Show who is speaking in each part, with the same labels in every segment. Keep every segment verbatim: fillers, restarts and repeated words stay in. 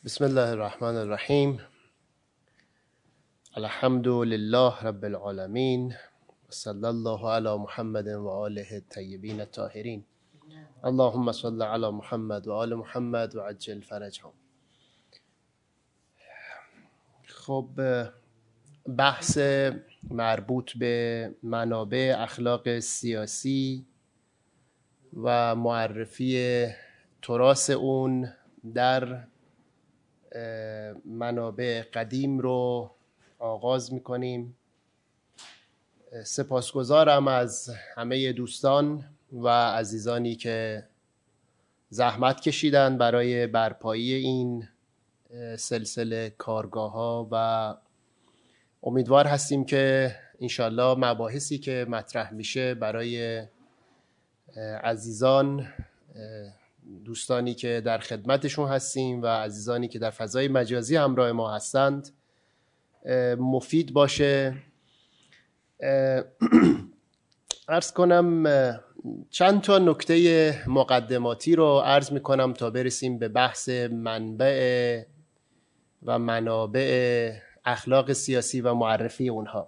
Speaker 1: بسم الله الرحمن الرحیم. الحمد لله رب العالمین و صلی الله علی محمد و آله الطیبین الطاهرین. اللهم صل علی محمد و آل محمد و عجل فرجهم. خب، بحث مربوط به منابع اخلاق سیاسی و معرفی تراث اون در منابع قدیم رو آغاز میکنیم. سپاسگزارم از همه دوستان و عزیزانی که زحمت کشیدن برای برپایی این سلسله کارگاه ها و امیدوار هستیم که انشالله مباحثی که مطرح میشه برای عزیزان، دوستانی که در خدمتشون هستیم و عزیزانی که در فضای مجازی همراه ما هستند مفید باشه. عرض کنم چند تا نکته مقدماتی رو عرض میکنم تا برسیم به بحث منبع و منابع اخلاق سیاسی و معرفی اونها.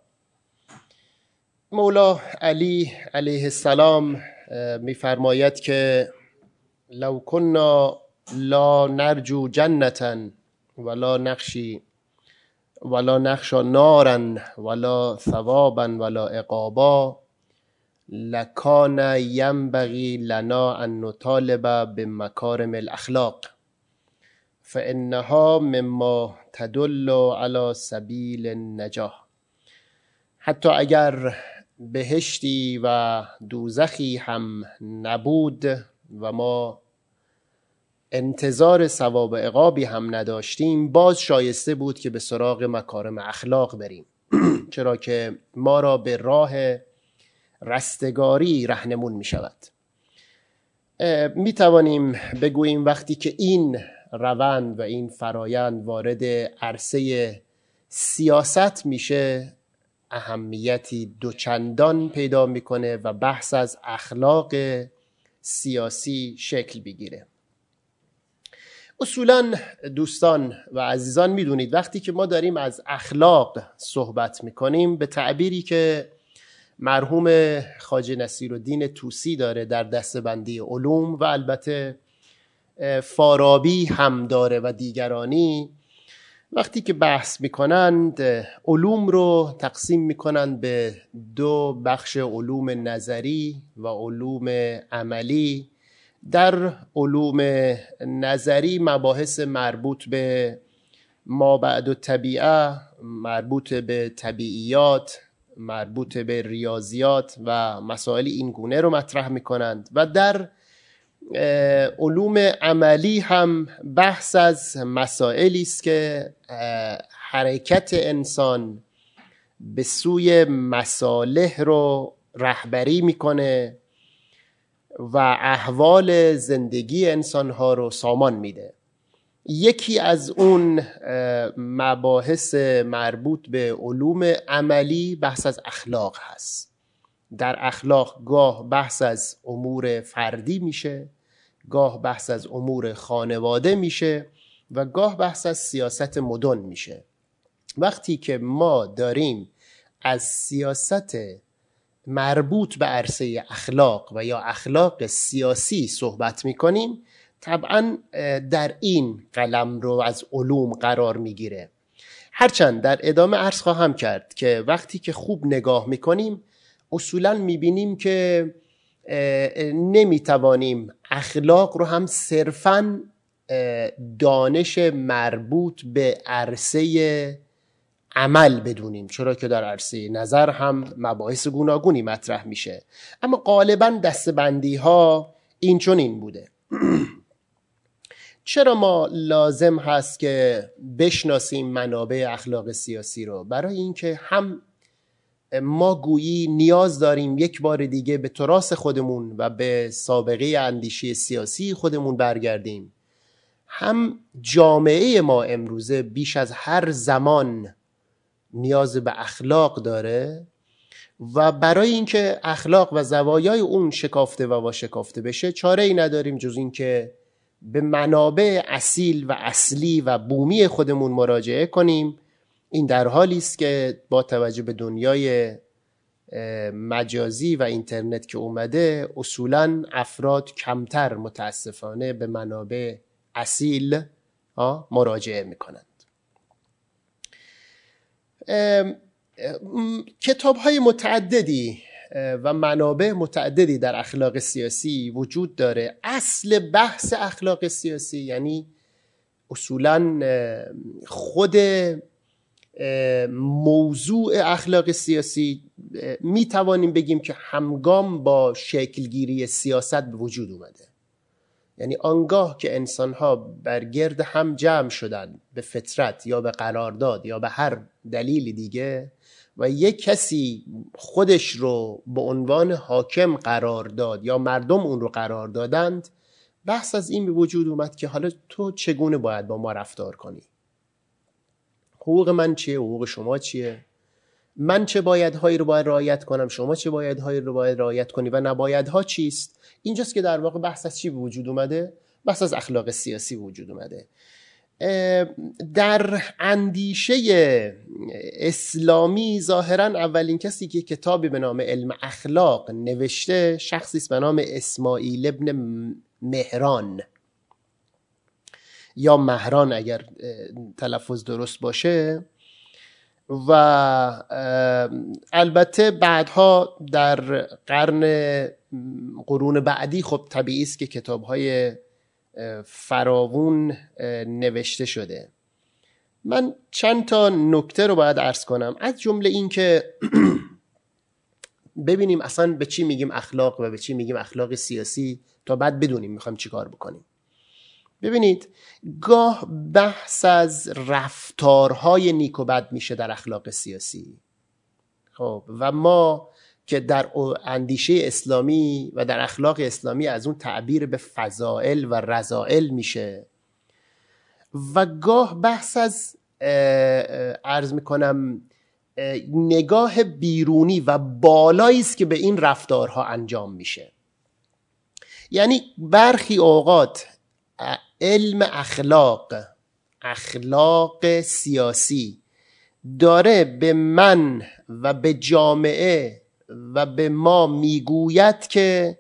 Speaker 1: مولا علی علیه السلام میفرماید که لو كنا لا نرجو جنة ولا نخشی ولا نخشى نارا ولا ثوابا ولا عقابا لکان ینبغی لنا ان نطالب بمکارم الاخلاق فانها مما تدل على سبیل النجاح. حتی اگر بهشتی و دوزخی هم نبود و ما انتظار ثواب و عقابی هم نداشتیم، باز شایسته بود که به سراغ مکارم اخلاق بریم چرا که ما را به راه رستگاری رهنمون می شود. می توانیم بگوییم وقتی که این روند و این فرایند وارد عرصه سیاست میشه، اهمیتی دوچندان پیدا میکنه و بحث از اخلاق سیاسی شکل بگیره. اصولا دوستان و عزیزان میدونید وقتی که ما داریم از اخلاق صحبت میکنیم، به تعبیری که مرحوم خواجه نصیرالدین طوسی داره در دسته‌بندی علوم و البته فارابی هم داره و دیگرانی، وقتی که بحث میکنند علوم رو تقسیم میکنند به دو بخش، علوم نظری و علوم عملی. در علوم نظری مباحث مربوط به ما بعد الطبیعه، مربوط به طبیعیات، مربوط به ریاضیات و مسائل این گونه رو مطرح میکنند و در علوم عملی هم بحث از مسائلی است که حرکت انسان به سوی مصالح رو رهبری میکنه و احوال زندگی انسانها رو سامان میده. یکی از اون مباحث مربوط به علوم عملی بحث از اخلاق هست. در اخلاق گاه بحث از امور فردی میشه، گاه بحث از امور خانواده میشه و گاه بحث از سیاست مدن میشه. وقتی که ما داریم از سیاست مربوط به عرصه اخلاق و یا اخلاق سیاسی صحبت میکنیم، طبعا در این قلمرو از علوم قرار میگیره. هرچند در ادامه عرض خواهم کرد که وقتی که خوب نگاه میکنیم اصولا میبینیم که نمیتوانیم اخلاق رو هم صرفاً دانش مربوط به عرصه عمل بدونیم، چرا که در عرصه نظر هم مباحث گوناگونی مطرح میشه، اما غالباً دسته‌بندی ها این چون این بوده. چرا ما لازم هست که بشناسیم منابع اخلاق سیاسی رو؟ برای اینکه هم ما گویی نیاز داریم یک بار دیگه به تراث خودمون و به سابقه اندیشه سیاسی خودمون برگردیم، هم جامعه ما امروزه بیش از هر زمان نیاز به اخلاق داره و برای اینکه اخلاق و زوایای اون شکافته و واشکافته بشه چاره ای نداریم جز اینکه به منابع اصیل و اصلی و بومی خودمون مراجعه کنیم. این در حالی است که با توجه به دنیای مجازی و اینترنت که اومده، اصولاً افراد کمتر متاسفانه به منابع اصیل مراجعه میکنند. کتاب‌های متعددی و منابع متعددی در اخلاق سیاسی وجود داره. اصل بحث اخلاق سیاسی یعنی اصولاً خود موضوع اخلاق سیاسی می توانیم بگیم که همگام با شکلگیری سیاست به وجود اومده. یعنی آنگاه که انسان‌ها بر گرد هم جمع شدن به فطرت یا به قرارداد یا به هر دلیل دیگه و یک کسی خودش رو به عنوان حاکم قرار داد یا مردم اون رو قرار دادند، بحث از این به وجود اومد که حالا تو چگونه باید با ما رفتار کنی؟ حقوق من چیه؟ حقوق شما چیه؟ من چه بایدهایی رو باید رعایت کنم؟ شما چه بایدهایی رو باید رعایت کنی و نبایدها چیست؟ اینجاست که در واقع بحث از چی به وجود اومده؟ بحث از اخلاق سیاسی به وجود اومده. در اندیشه اسلامی ظاهراً اولین کسی که کتابی به نام علم اخلاق نوشته شخصی است به نام اسماعیل ابن مهران یا مهران اگر تلفظ درست باشه، و البته بعدها در قرن قرون بعدی خب طبیعی است که کتاب‌های فراوون نوشته شده. من چند تا نکته رو باید عرض کنم، از جمله این که ببینیم اصلا به چی میگیم اخلاق و به چی میگیم اخلاق سیاسی تا بعد بدونیم میخوایم چی کار بکنیم. ببینید گاه بحث از رفتارهای نیک و بد میشه در اخلاق سیاسی. خب و ما که در اندیشه اسلامی و در اخلاق اسلامی از اون تعبیر به فضائل و رذائل میشه و گاه بحث از عرض میکنم نگاه بیرونی و بالایی است که به این رفتارها انجام میشه. یعنی برخی اوقات علم اخلاق، اخلاق سیاسی داره به من و به جامعه و به ما میگوید که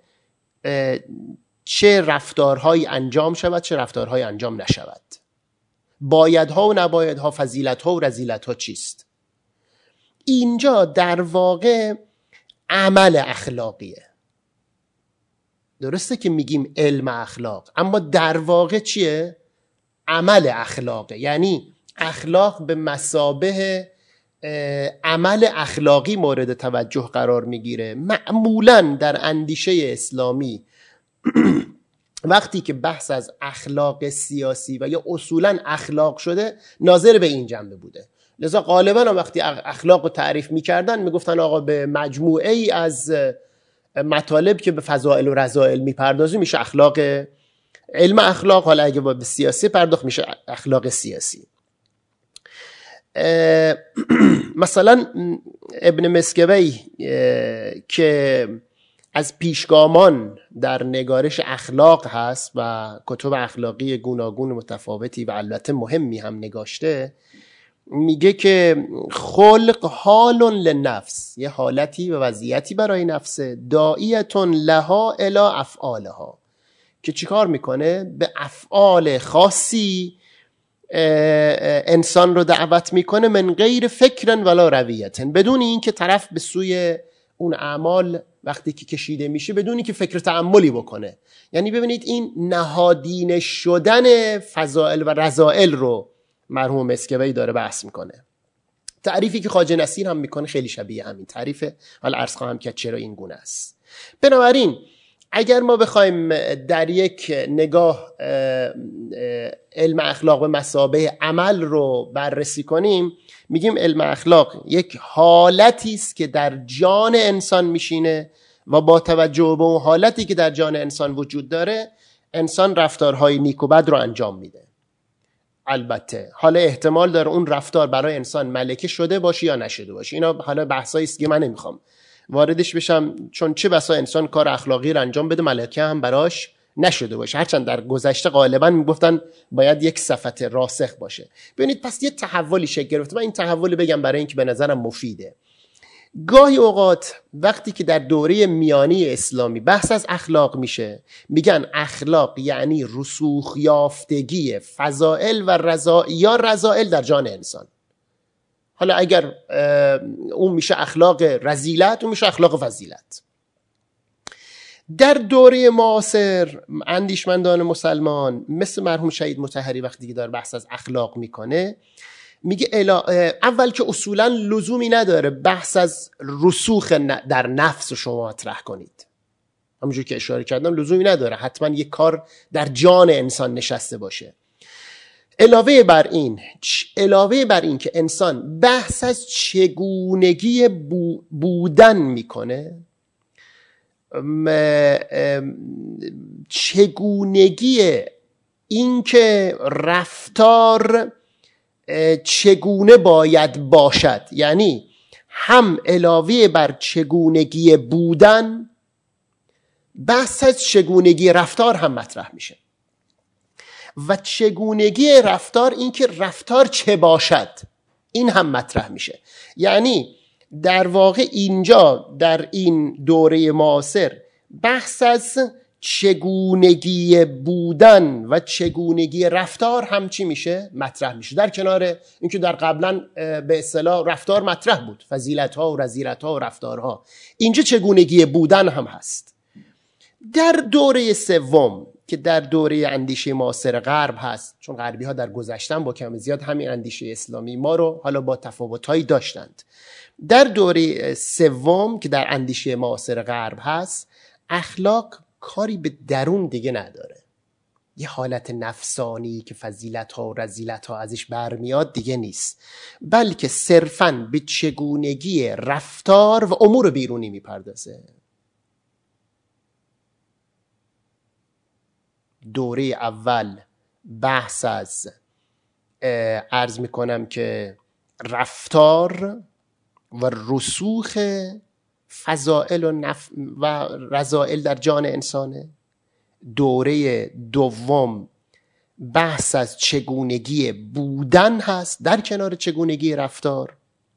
Speaker 1: چه رفتارهایی انجام شود چه رفتارهایی انجام نشود، بایدها و نبایدها، فضیلتها و رذیلتها چیست. اینجا در واقع عمل اخلاقیه. درسته که میگیم علم اخلاق، اما در واقع چیه؟ عمل اخلاقه. یعنی اخلاق به مثابه عمل اخلاقی مورد توجه قرار میگیره. معمولاً در اندیشه اسلامی وقتی که بحث از اخلاق سیاسی و یا اصولاً اخلاق شده ناظر به این جنبه بوده. لذا غالباً وقتی اخلاق رو تعریف میکردن میگفتن آقا به مجموعه ای از مطالب که به فضائل و رذائل میپردازی میشه اخلاق، علم اخلاق. حالا اگه با به سیاسی پرداخت میشه اخلاق سیاسی. مثلا ابن مسکوی که از پیشگامان در نگارش اخلاق هست و کتب اخلاقی گوناگون متفاوتی و البته مهمی هم نگاشته، میگه که خلق حال لنفس، یه حالتی و وضعیتی برای نفس، داعیتون لها الی افعالها، که چیکار میکنه؟ به افعال خاصی انسان رو دعوت میکنه، من غیر فکرن ولا رویتن، بدون این که طرف به سوی اون اعمال وقتی که کشیده میشه بدون که فکر تأملی بکنه. یعنی ببینید این نهادینه شدن فضائل و رذائل رو مرحوم مسکوی داره بحث میکنه. تعریفی که خواجه نصیر هم میکنه خیلی شبیه همین تعریفه. حالا عرض خواهم که چرا این گونه است. بنابراین اگر ما بخوایم در یک نگاه علم اخلاق به مثابه عمل رو بررسی کنیم، میگیم علم اخلاق یک حالتی است که در جان انسان میشینه و با توجه به اون حالتی که در جان انسان وجود داره انسان رفتارهای نیک و بد رو انجام میده. البته حالا احتمال داره اون رفتار برای انسان ملکه شده باشه یا نشده باشه. اینا حالا بحثایی است که من نمیخوام واردش بشم، چون چه بسا انسان کار اخلاقی رو انجام بده ملکه هم براش نشده باشه، هرچند در گذشته غالبا میگفتن باید یک صفت راسخ باشه. ببینید پس یه تحولی شکل گرفته. من این تحول بگم برای اینکه به نظرم مفیده. گاهی اوقات وقتی که در دوره میانی اسلامی بحث از اخلاق میشه، میگن اخلاق یعنی رسوخ یافتگی فضائل و رذائل یا رذائل در جان انسان. حالا اگر اون میشه اخلاق رذیلت، اون میشه اخلاق فضیلت. در دوره معاصر اندیشمندان مسلمان مثل مرحوم شهید مطهری وقتی که داره بحث از اخلاق میکنه، میگه اول که اصولا لزومی نداره بحث از رسوخ در نفس شما مطرح کنید، همونجور که اشاره کردم لزومی نداره حتما یک کار در جان انسان نشسته باشه. علاوه بر این علاوه بر این که انسان بحث از چگونگی بودن میکنه، چگونگی این که رفتار چگونه باید باشد، یعنی هم علاوه بر چگونگی بودن بحث از چگونگی رفتار هم مطرح میشه. و چگونگی رفتار، این که رفتار چه باشد، این هم مطرح میشه. یعنی در واقع اینجا در این دوره معاصر بحث از چگونگی بودن و چگونگی رفتار هم چی میشه؟ مطرح میشه. در کنار اینکه در قبلا به اصطلاح رفتار مطرح بود، فضیلت ها و رذیلت ها و رفتارها، اینجا چگونگی بودن هم هست. در دوره سوم که در دوره اندیشه معاصر غرب هست، چون غربی ها در گذشتن با کم زیاد همین اندیشه اسلامی ما رو حالا با تفاوت‌هایی داشتند، در دوره سوم که در اندیشه معاصر غرب هست، اخلاق کاری به درون دیگه نداره. یه حالت نفسانی که فضیلت ها و رذیلت ها ازش برمیاد دیگه نیست، بلکه صرفاً به چگونگی رفتار و امور بیرونی میپردازه. دوره اول بحث از عرض میکنم که رفتار و رسوخ فضائل و, نف... و رذائل در جان انسانه. دوره دوم بحث از چگونگی بودن هست در کنار چگونگی رفتار،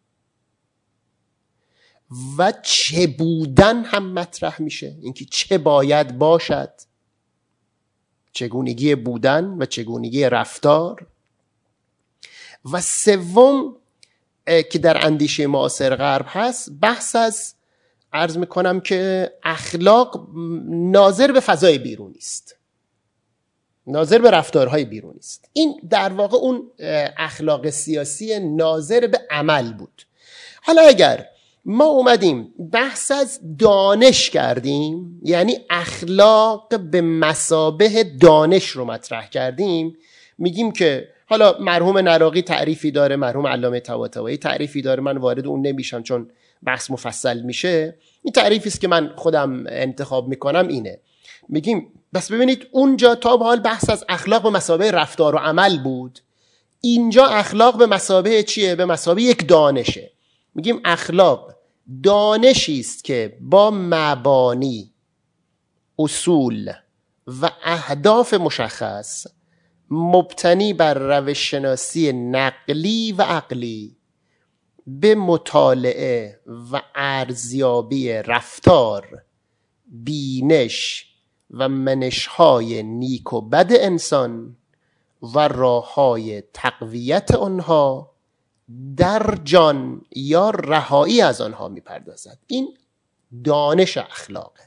Speaker 1: و چه بودن هم مطرح میشه، اینکه چه باید باشد، چگونگی بودن و چگونگی رفتار. و سوم که در اندیشه معاصر غرب هست، بحث از عرض میکنم که اخلاق ناظر به فضای بیرونی است، ناظر به رفتارهای بیرونی است. این در واقع اون اخلاق سیاسی ناظر به عمل بود. حالا اگر ما اومدیم بحث از دانش کردیم، یعنی اخلاق به مثابه دانش رو مطرح کردیم، میگیم که حالا مرحوم نراقی تعریفی داره، مرحوم علامه طباطبایی تعریفی داره، من وارد اون نمیشم چون بحث مفصل میشه. این تعریفی است که من خودم انتخاب میکنم اینه. میگیم بس ببینید اونجا تا به حال بحث از اخلاق به مثابه رفتار و عمل بود، اینجا اخلاق به مثابه چیه؟ به مثابه یک دانشه. میگیم اخلاق دانشی است که با مبانی، اصول و اهداف مشخص، مبتنی بر روش شناسی نقلی و عقلی، به مطالعه و ارزیابی رفتار، بینش و منش‌های نیک و بد انسان و راه‌های تقویت آنها در جان یا رهایی از آنها می‌پردازد. این دانش اخلاقه.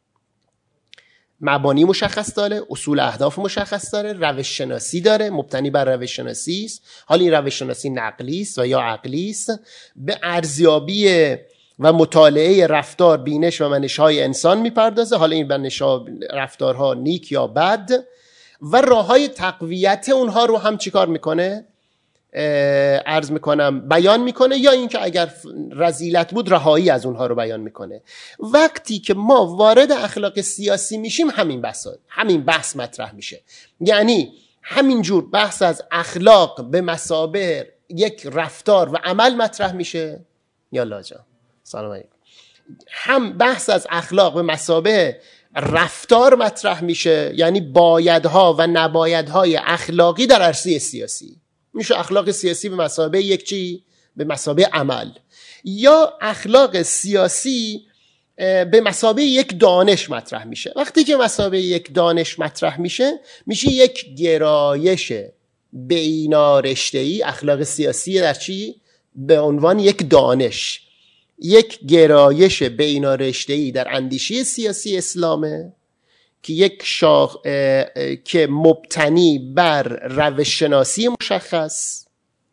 Speaker 1: مبانی مشخص داره، اصول اهداف مشخص داره، روش شناسی داره، مبتنی بر روش شناسی است. حالا این روش شناسی نقلی است و یا عقلی است، به ارزیابی و مطالعه رفتار، بینش و منش‌های انسان میپردازه. حالا این منش‌ها، رفتارها نیک یا بد، و راه‌های تقویت اونها رو هم چیکار میکنه؟ عرض میکنم بیان میکنه، یا اینکه اگر رذیلت بود رهایی از اونها رو بیان میکنه. وقتی که ما وارد اخلاق سیاسی میشیم همین بحث همین بحث مطرح میشه. یعنی همینجور بحث از اخلاق به مثابه یک رفتار و عمل مطرح میشه. یا لاجا سلام علیکم. هم بحث از اخلاق به مثابه رفتار مطرح میشه، یعنی بایدها و نبایدهای اخلاقی در عرصه سیاسی. میشه اخلاق سیاسی به مثابه یک چی؟ به مثابه عمل. یا اخلاق سیاسی به مثابه یک دانش مطرح میشه. وقتی که مثابه یک دانش مطرح میشه، میشه یک گرایش بینارشته‌ای. اخلاق سیاسی در چی؟ به عنوان یک دانش، یک گرایش بینارشته‌ای در اندیشه سیاسی اسلامه که یک شاخ که مبتنی بر روش شناسی مشخص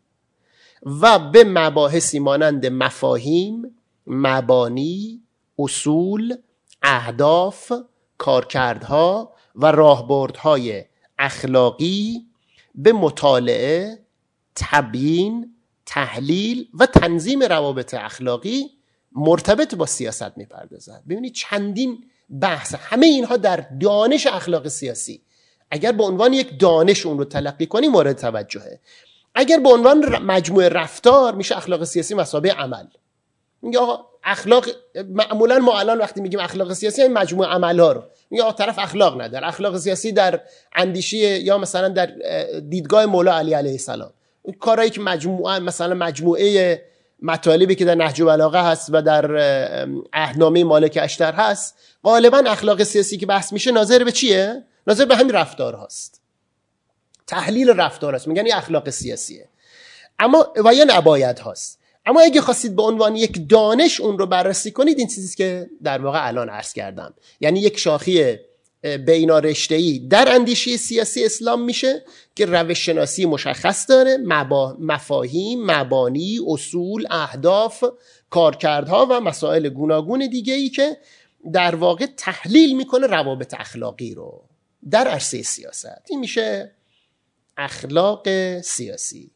Speaker 1: و به مباحثی مانند مفاهیم، مبانی، اصول، اهداف، کارکردها و راهبردهای اخلاقی به مطالعه، تبیین، تحلیل و تنظیم روابط اخلاقی مرتبط با سیاست میپردازد. ببینید چندین بحث، همه اینها در دانش اخلاق سیاسی. اگر به عنوان یک دانش اون رو تلقی کنی مورد توجهه. اگر به عنوان مجموعه رفتار، میشه اخلاق سیاسی مثابه عمل. میگه آقا اخلاق، معمولا ما الان وقتی میگیم اخلاق سیاسی این مجموعه عملها رو میگه آقا طرف اخلاق نداره. اخلاق سیاسی در اندیشه یا مثلا در دیدگاه مولا علی علیه السلام، کارهایی که مجموعه مثلا مجموعه مطالبی که در نهج البلاغه هست و در عهدنامه مالک اشتر هست، غالبا اخلاق سیاسی که بحث میشه ناظر به چیه؟ ناظر به همین رفتار هاست، تحلیل رفتار هست، میگن این اخلاق سیاسیه. اما و یا نباید هاست. اما اگه خواستید به عنوان یک دانش اون رو بررسی کنید، این چیزی که در واقع الان عرض کردم، یعنی یک شاخه بینارشته‌ای در اندیشه سیاسی اسلام میشه که روش شناسی مشخص داره، مبا... مفاهیم، مبانی، اصول، اهداف، کارکردها و مسائل گوناگون دیگه‌ای که در واقع تحلیل میکنه روابط اخلاقی رو در عرصه سیاست. این میشه اخلاق سیاسی.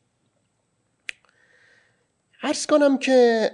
Speaker 1: عرض کنم که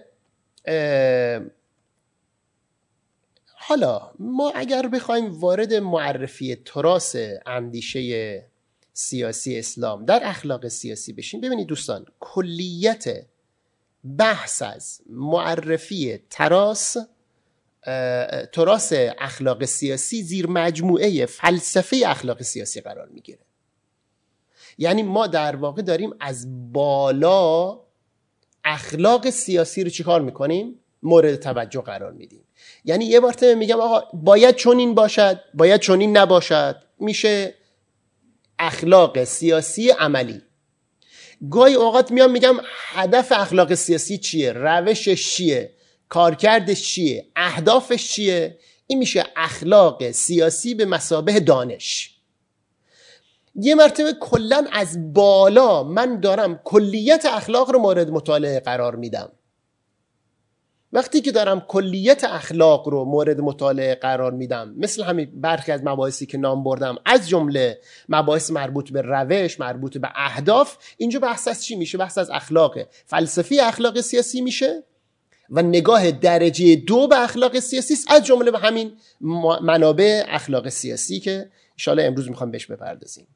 Speaker 1: حالا ما اگر بخوایم وارد معرفی تراث اندیشه سیاسی اسلام در اخلاق سیاسی بشیم، ببینید دوستان، کلیت بحث از معرفی تراث تراث اخلاق سیاسی زیر مجموعه فلسفه اخلاق سیاسی قرار میگیره. یعنی ما در واقع داریم از بالا اخلاق سیاسی رو چیکار میکنیم؟ مورد توجه قرار میدیم. یعنی یه بار تمام میگم آقا باید چنین باشد، باید چنین نباشد، میشه اخلاق سیاسی عملی. گاهی اوقات میام میگم هدف اخلاق سیاسی چیه، روشش چیه، کارکردش چیه، اهدافش چیه، این میشه اخلاق سیاسی به مثابه دانش. یه مرتبه کلن از بالا من دارم کلیت اخلاق رو مورد مطالعه قرار میدم. وقتی که دارم کلیت اخلاق رو مورد مطالعه قرار میدم، مثل همین برخی از مباحثی که نام بردم، از جمله مباحث مربوط به روش، مربوط به اهداف، اینجا بحث از چی میشه؟ بحث از اخلاق فلسفی اخلاق سیاسی میشه و نگاه درجه دو به اخلاق سیاسی است، از جمله به همین منابع اخلاق سیاسی که ان شاءالله امروز میخوام بهش بپردازیم.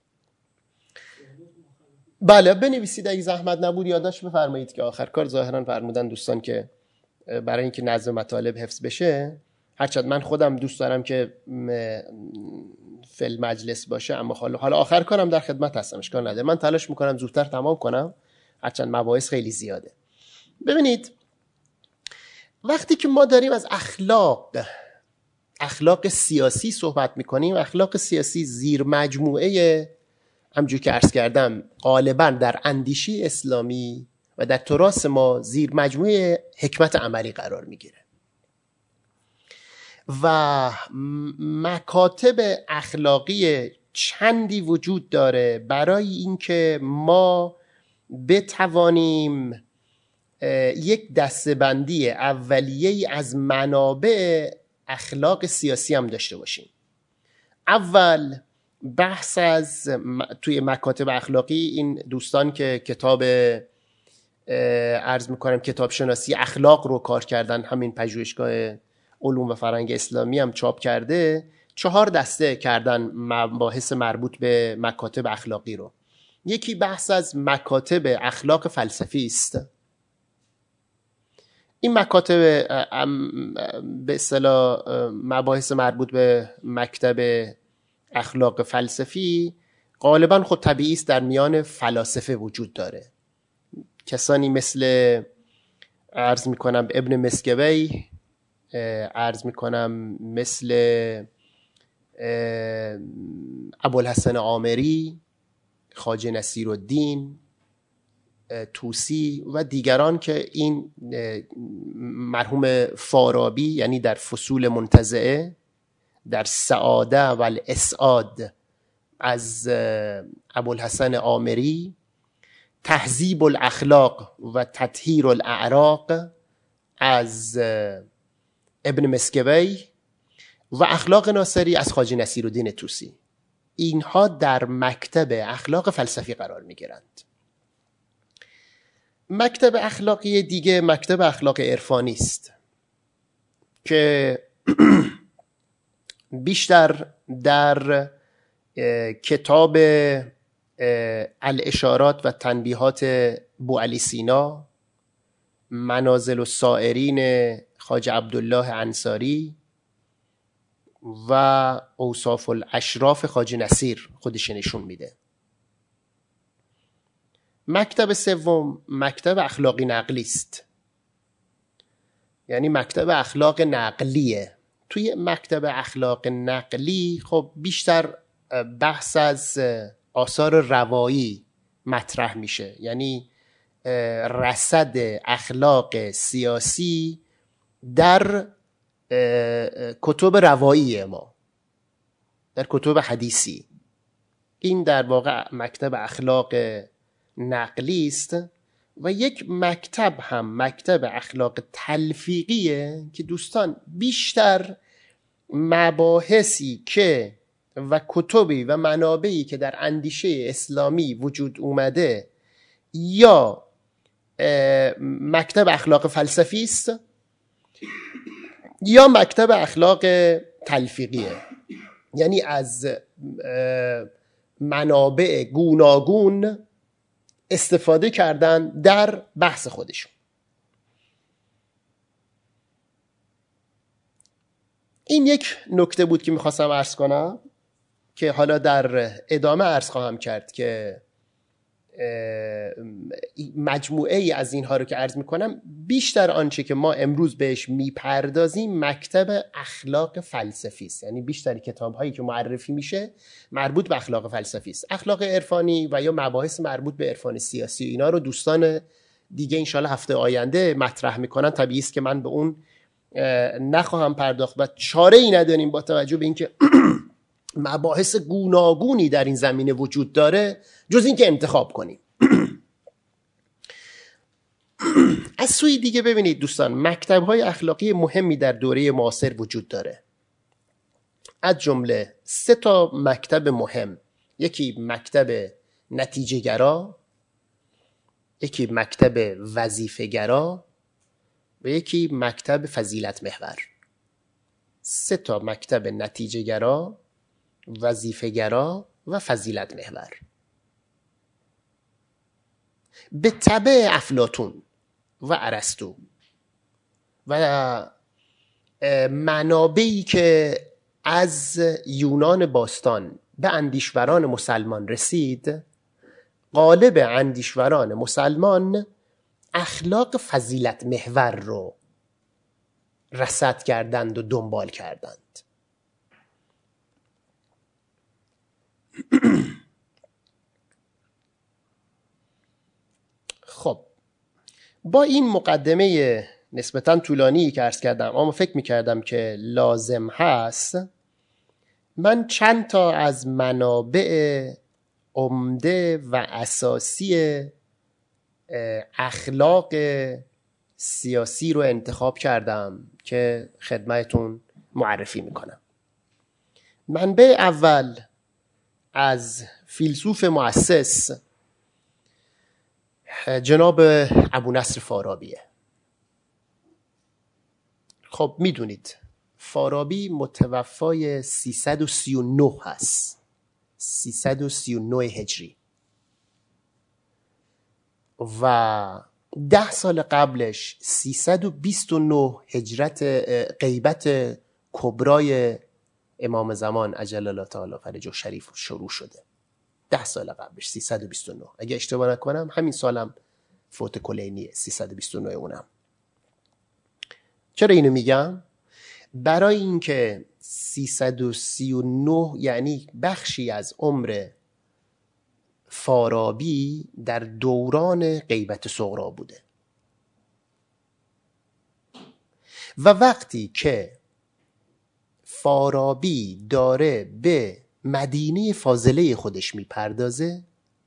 Speaker 1: بله بنویسید اگه زحمت نبود، یادداشت بفرمایید که آخر کار ظاهرا فرمودن دوستان که برای اینکه نظم مطالب حفظ بشه، هرچند من خودم دوست دارم که فل مجلس باشه، اما حالا حالا آخر کارم در خدمت هستم، اشکال نداره، من تلاش میکنم زودتر تمام کنم، هرچند مباحث خیلی زیاده. ببینید وقتی که ما داریم از اخلاق اخلاق سیاسی صحبت میکنیم، اخلاق سیاسی زیر مجموعه همونجوری که عرض کردم غالبا در اندیشه اسلامی و در تراث ما زیر مجموعه حکمت عملی قرار میگیره و مکاتب اخلاقی چندی وجود داره برای اینکه ما بتوانیم یک دسته‌بندی اولیه‌ای از منابع اخلاق سیاسی هم داشته باشیم. اول بحث از توی مکاتب اخلاقی، این دوستان که کتاب عرض میکنم کتاب شناسی اخلاق رو کار کردن، همین پژوهشگاه علوم و فرهنگ اسلامی هم چاپ کرده، چهار دسته کردن مباحث مربوط به مکاتب اخلاقی رو. یکی بحث از مکاتب اخلاق فلسفی است، این مکاتب به اصطلاح مباحث مربوط به مکتب اخلاق فلسفی غالبا خود طبیعی است در میان فلاسفه وجود داره. کسانی مثل عرض میکنم ابن مسکوی، عرض میکنم مثل ابوالحسن عامری، خواجه نصیرالدین طوسی و دیگران که این مرحوم فارابی یعنی در فصول منتزعه، در سعاده و الاسعاد از ابوالحسن عامری، تهذیب الاخلاق و تطهیر الاعراق از ابن مسکوی و اخلاق ناصری از خواجه نصیرالدین طوسی، اینها در مکتب اخلاق فلسفی قرار می گیرند. مکتب اخلاقی دیگه مکتب اخلاق عرفانی است که بیشتر در کتاب الاشارات و تنبیهات بوعلی سینا، منازل السائرین خواجه عبدالله انصاری و اوصاف الاشراف خواجه نصیر خودش نشون میده. مکتب سوم مکتب اخلاقی نقلی است، یعنی مکتب اخلاق نقلیه. توی مکتب اخلاق نقلی خب بیشتر بحث از آثار روایی مطرح میشه، یعنی رصد اخلاق سیاسی در کتب روایی ما، در کتب حدیثی. این در واقع مکتب اخلاق نقلی است. و یک مکتب هم مکتب اخلاق تلفیقیه که دوستان بیشتر مباحثی که و کتبی و منابعی که در اندیشه اسلامی وجود اومده یا مکتب اخلاق فلسفی است یا مکتب اخلاق تلفیقیه، یعنی از منابع گوناگون استفاده کردن در بحث خودشون. این یک نکته بود که میخواستم عرض کنم که حالا در ادامه عرض خواهم کرد که مجموعه ای از اینها رو که عرض میکنم بیشتر آنچه که ما امروز بهش میپردازیم مکتب اخلاق فلسفی است، یعنی بیشتر کتاب هایی که معرفی میشه مربوط به اخلاق فلسفی است. اخلاق عرفانی و یا مباحث مربوط به عرفان سیاسی اینا رو دوستان دیگه انشالله هفته آینده مطرح میکنن. طبیعی است که من به اون نخواهم پرداخت و چاره ای نداریم با توجه به اینکه مباحث گوناگونی در این زمینه وجود داره جز این که انتخاب کنیم. از سوی دیگه ببینید دوستان، مکتب‌های اخلاقی مهمی در دوره معاصر وجود داره، از جمله سه تا مکتب مهم. یکی مکتب نتیجه گرا، یکی مکتب وظیفه گرا و یکی مکتب فضیلت محور. سه تا مکتب نتیجه گرا، وظیفه گرا و فضیلت محور. به تبع افلاطون و ارسطو و منابعی که از یونان باستان به اندیشوران مسلمان رسید، غالب اندیشوران مسلمان اخلاق فضیلت محور رو رصد کردند و دنبال کردند. خب با این مقدمه نسبتاً طولانی که عرض کردم اما فکر می‌کردم که لازم هست، من چند تا از منابع عمده و اساسی اخلاق سیاسی رو انتخاب کردم که خدمتتون معرفی میکنم. منبع اول از فیلسوف مؤسس جناب ابونصر فارابیه. خب میدونید فارابی متوفای سیصد و سی و نه هست، سیصد و سی و نه هجری، و ده سال قبلش سیصد و بیست و نه هجرت غیبت کبرای امام زمان عجل الله تعالی فرجه شریف شروع شده. ده سال قبلش سیصد و بیست و نه، اگه اشتباه نکنم همین سالم فوت کلینیه، سیصد و بیست و نه اونم. چرا اینو میگم؟ برای اینکه سیصد و سی و نه یعنی بخشی از عمر فارابی در دوران غیبت صغرا بوده و وقتی که فارابی داره به مدینه فاضله خودش میپردازه،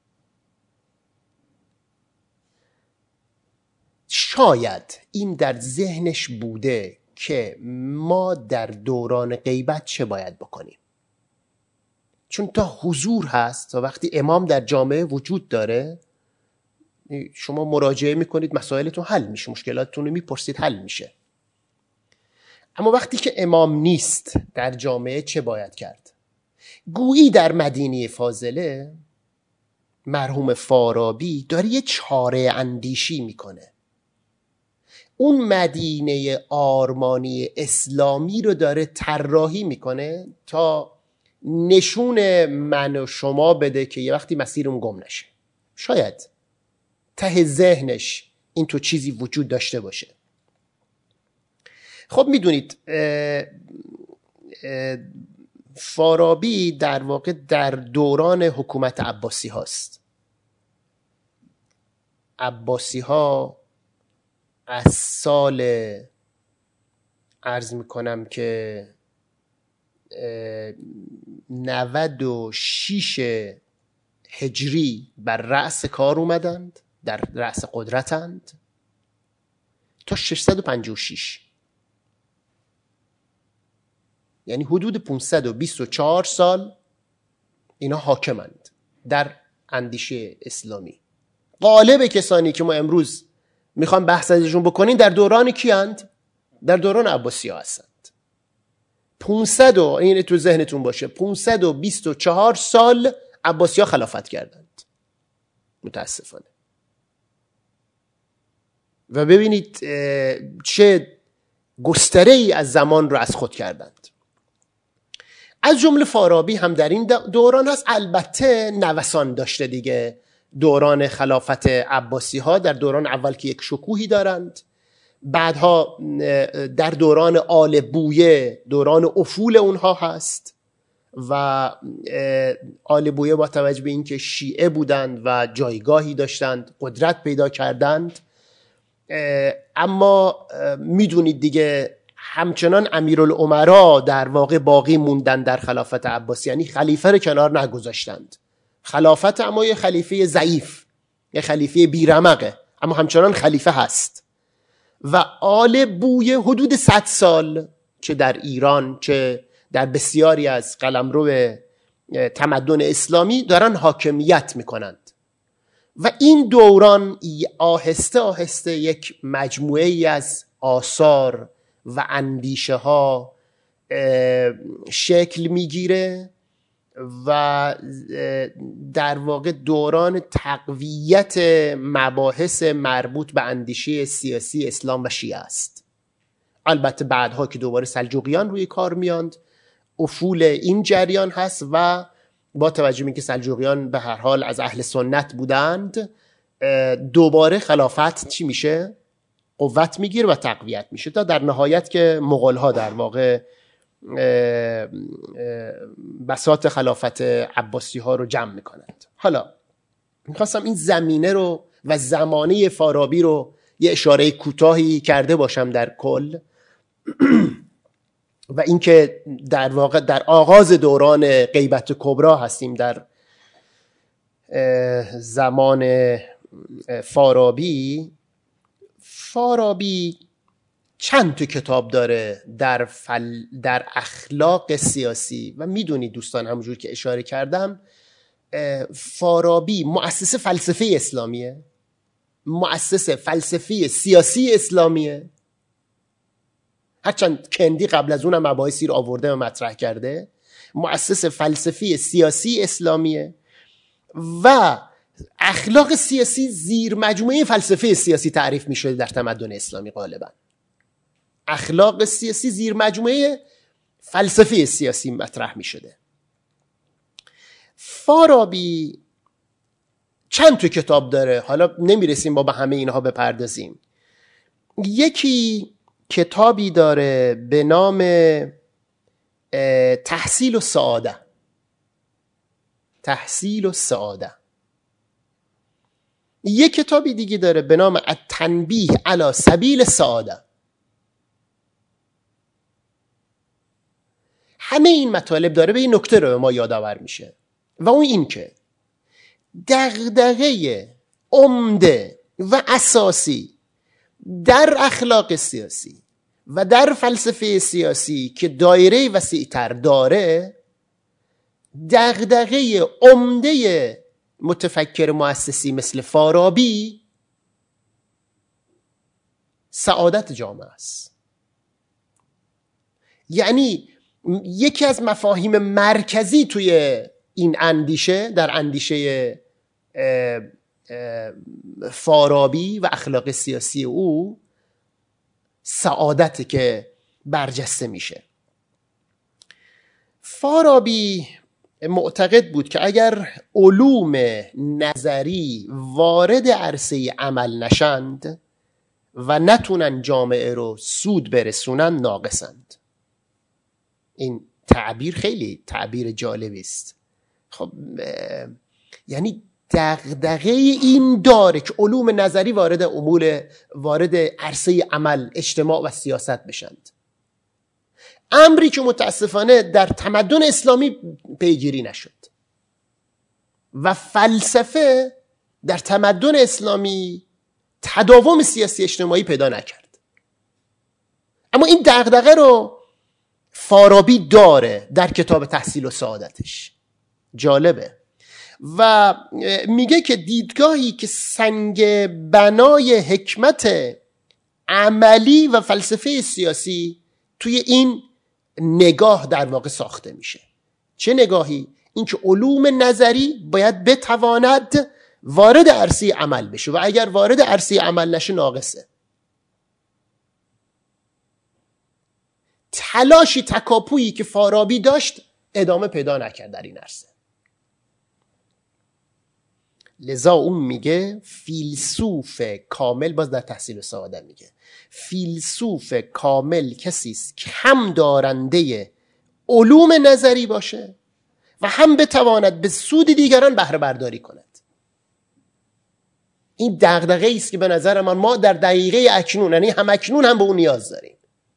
Speaker 1: شاید این در ذهنش بوده که ما در دوران غیبت چه باید بکنیم، چون تا حضور هست، تا وقتی امام در جامعه وجود داره شما مراجعه میکنید مسائلتون حل میشه، مشکلاتتون رو میپرسید حل میشه. اما وقتی که امام نیست در جامعه چه باید کرد؟ گویی در مدینه فاضله مرحوم فارابی داره یه چاره اندیشی میکنه، اون مدینه آرمانی اسلامی رو داره طراحی میکنه تا نشون من و شما بده که یه وقتی مسیرم گم نشه. شاید ته ذهنش این تو چیزی وجود داشته باشه. خب میدونید فارابی در واقع در دوران حکومت عباسی هاست. عباسی ها از سال عرض میکنم که نود و شش هجری بر رأس کار اومدند، در رأس قدرتند تا ششصد و پنجاه و شش، یعنی حدود پانصد و بیست و چهار سال اینا حاکمند در اندیشه اسلامی. غالب کسانی که ما امروز میخوام بحث ازشون بکنین در دوران کیند؟ در دوران عباسی ها هستند. پانصد و این تو ذهنتون باشه، پانصد و بیست و چهار سال عباسی ها خلافت کردند متاسفانه. و ببینید چه گستره ای از زمان رو از خود کردند. از جمله فارابی هم در این دوران هست. البته نوسان داشته دیگه. دوران خلافت عباسی ها در دوران اول که یک شکوهی دارند، بعدها در دوران آل بویه دوران افول اونها هست و آل بویه با توجه به اینکه شیعه بودند و جایگاهی داشتند قدرت پیدا کردند. اما میدونید دیگه همچنان امیرالامرا در واقع باقی موندن در خلافت عباسی، یعنی خلیفه رو کنار نگذاشتند. خلافت اما یه خلیفه ضعیف، یه خلیفه بیرمقه، اما همچنان خلیفه هست. و آل بویه حدود صد سال چه در ایران چه در بسیاری از قلمرو تمدن اسلامی دارن حاکمیت میکنند. و این دوران آهسته آهسته یک مجموعه ای از آثار و اندیشه ها شکل میگیره و در واقع دوران تقویت مباحث مربوط به اندیشه سیاسی اسلام و شیعه است. البته بعدها که دوباره سلجوقیان روی کار میاند افول این جریان هست و با توجه به اینکه سلجوقیان به هر حال از اهل سنت بودند دوباره خلافت چی میشه؟ قوت میگیره و تقویت میشه تا در نهایت که مغول‌ها در واقع بساط خلافت عباسی ها رو جمع میکنند. حالا میخواستم این زمینه رو و زمانه فارابی رو یه اشاره کوتاهی کرده باشم در کل و اینکه در واقع در آغاز دوران غیبت کبرا هستیم در زمان فارابی. فارابی چند تا کتاب داره در فل... در اخلاق سیاسی و میدونید دوستان همونجور که اشاره کردم فارابی مؤسس فلسفه اسلامیه، مؤسس فلسفه سیاسی اسلامیه، هرچند کندی قبل از اونم مباحثی رو آورده و مطرح کرده. مؤسس فلسفه سیاسی اسلامیه و اخلاق سیاسی زیر مجموعه فلسفه سیاسی تعریف می شده در تمدن اسلامی. غالبا اخلاق سیاسی زیر مجموعه فلسفه سیاسی مطرح می شده. فارابی چند تا کتاب داره، حالا نمیرسیم با به همه اینها بپردازیم. یکی کتابی داره به نام تحصیل و سعاده. تحصیل و سعاده. یک کتابی دیگه داره به نام التنبیه علی سبیل سعاده. همه این مطالب داره به این نکته رو به ما یادآور میشه و اون این که دغدغه عمده و اساسی در اخلاق سیاسی و در فلسفه سیاسی که دایره وسیع‌تر داره، دغدغه عمده متفکر مؤسسی مثل فارابی سعادت جامعه است. یعنی یکی از مفاهیم مرکزی توی این اندیشه، در اندیشه فارابی و اخلاق سیاسی او، سعادت که برجسته میشه. فارابی معتقد بود که اگر علوم نظری وارد عرصه عمل نشند و نتونن جامعه رو سود برسونن، ناقصند. این تعبیر خیلی تعبیر جالبی است. خب یعنی دغدغه این داره که علوم نظری وارد امور وارد عرصه عمل، اجتماع و سیاست بشند، امری که متاسفانه در تمدن اسلامی پیگیری نشد و فلسفه در تمدن اسلامی تداوم سیاسی اجتماعی پیدا نکرد. اما این دغدغه رو فارابی داره در کتاب تحصیل و سعادتش. جالبه. و میگه که دیدگاهی که سنگ بنای حکمت عملی و فلسفه سیاسی توی این نگاه در واقع ساخته میشه. چه نگاهی؟ این که علوم نظری باید بتواند وارد عرصه عمل بشه و اگر وارد عرصه عمل نشه ناقصه. تلاشی تکاپویی که فارابی داشت ادامه پیدا نکرد در این عرصه. لذا اون میگه فیلسوف کامل، باز در تحصیل و سعادت میگه فیلسوف کامل کسی است که هم دارنده علوم نظری باشه و هم بتواند به سود دیگران بهره برداری کند. این دغدغه‌ای است که به نظر من ما در دقیقه اکنون، یعنی هم اکنون هم به اون نیاز داریم.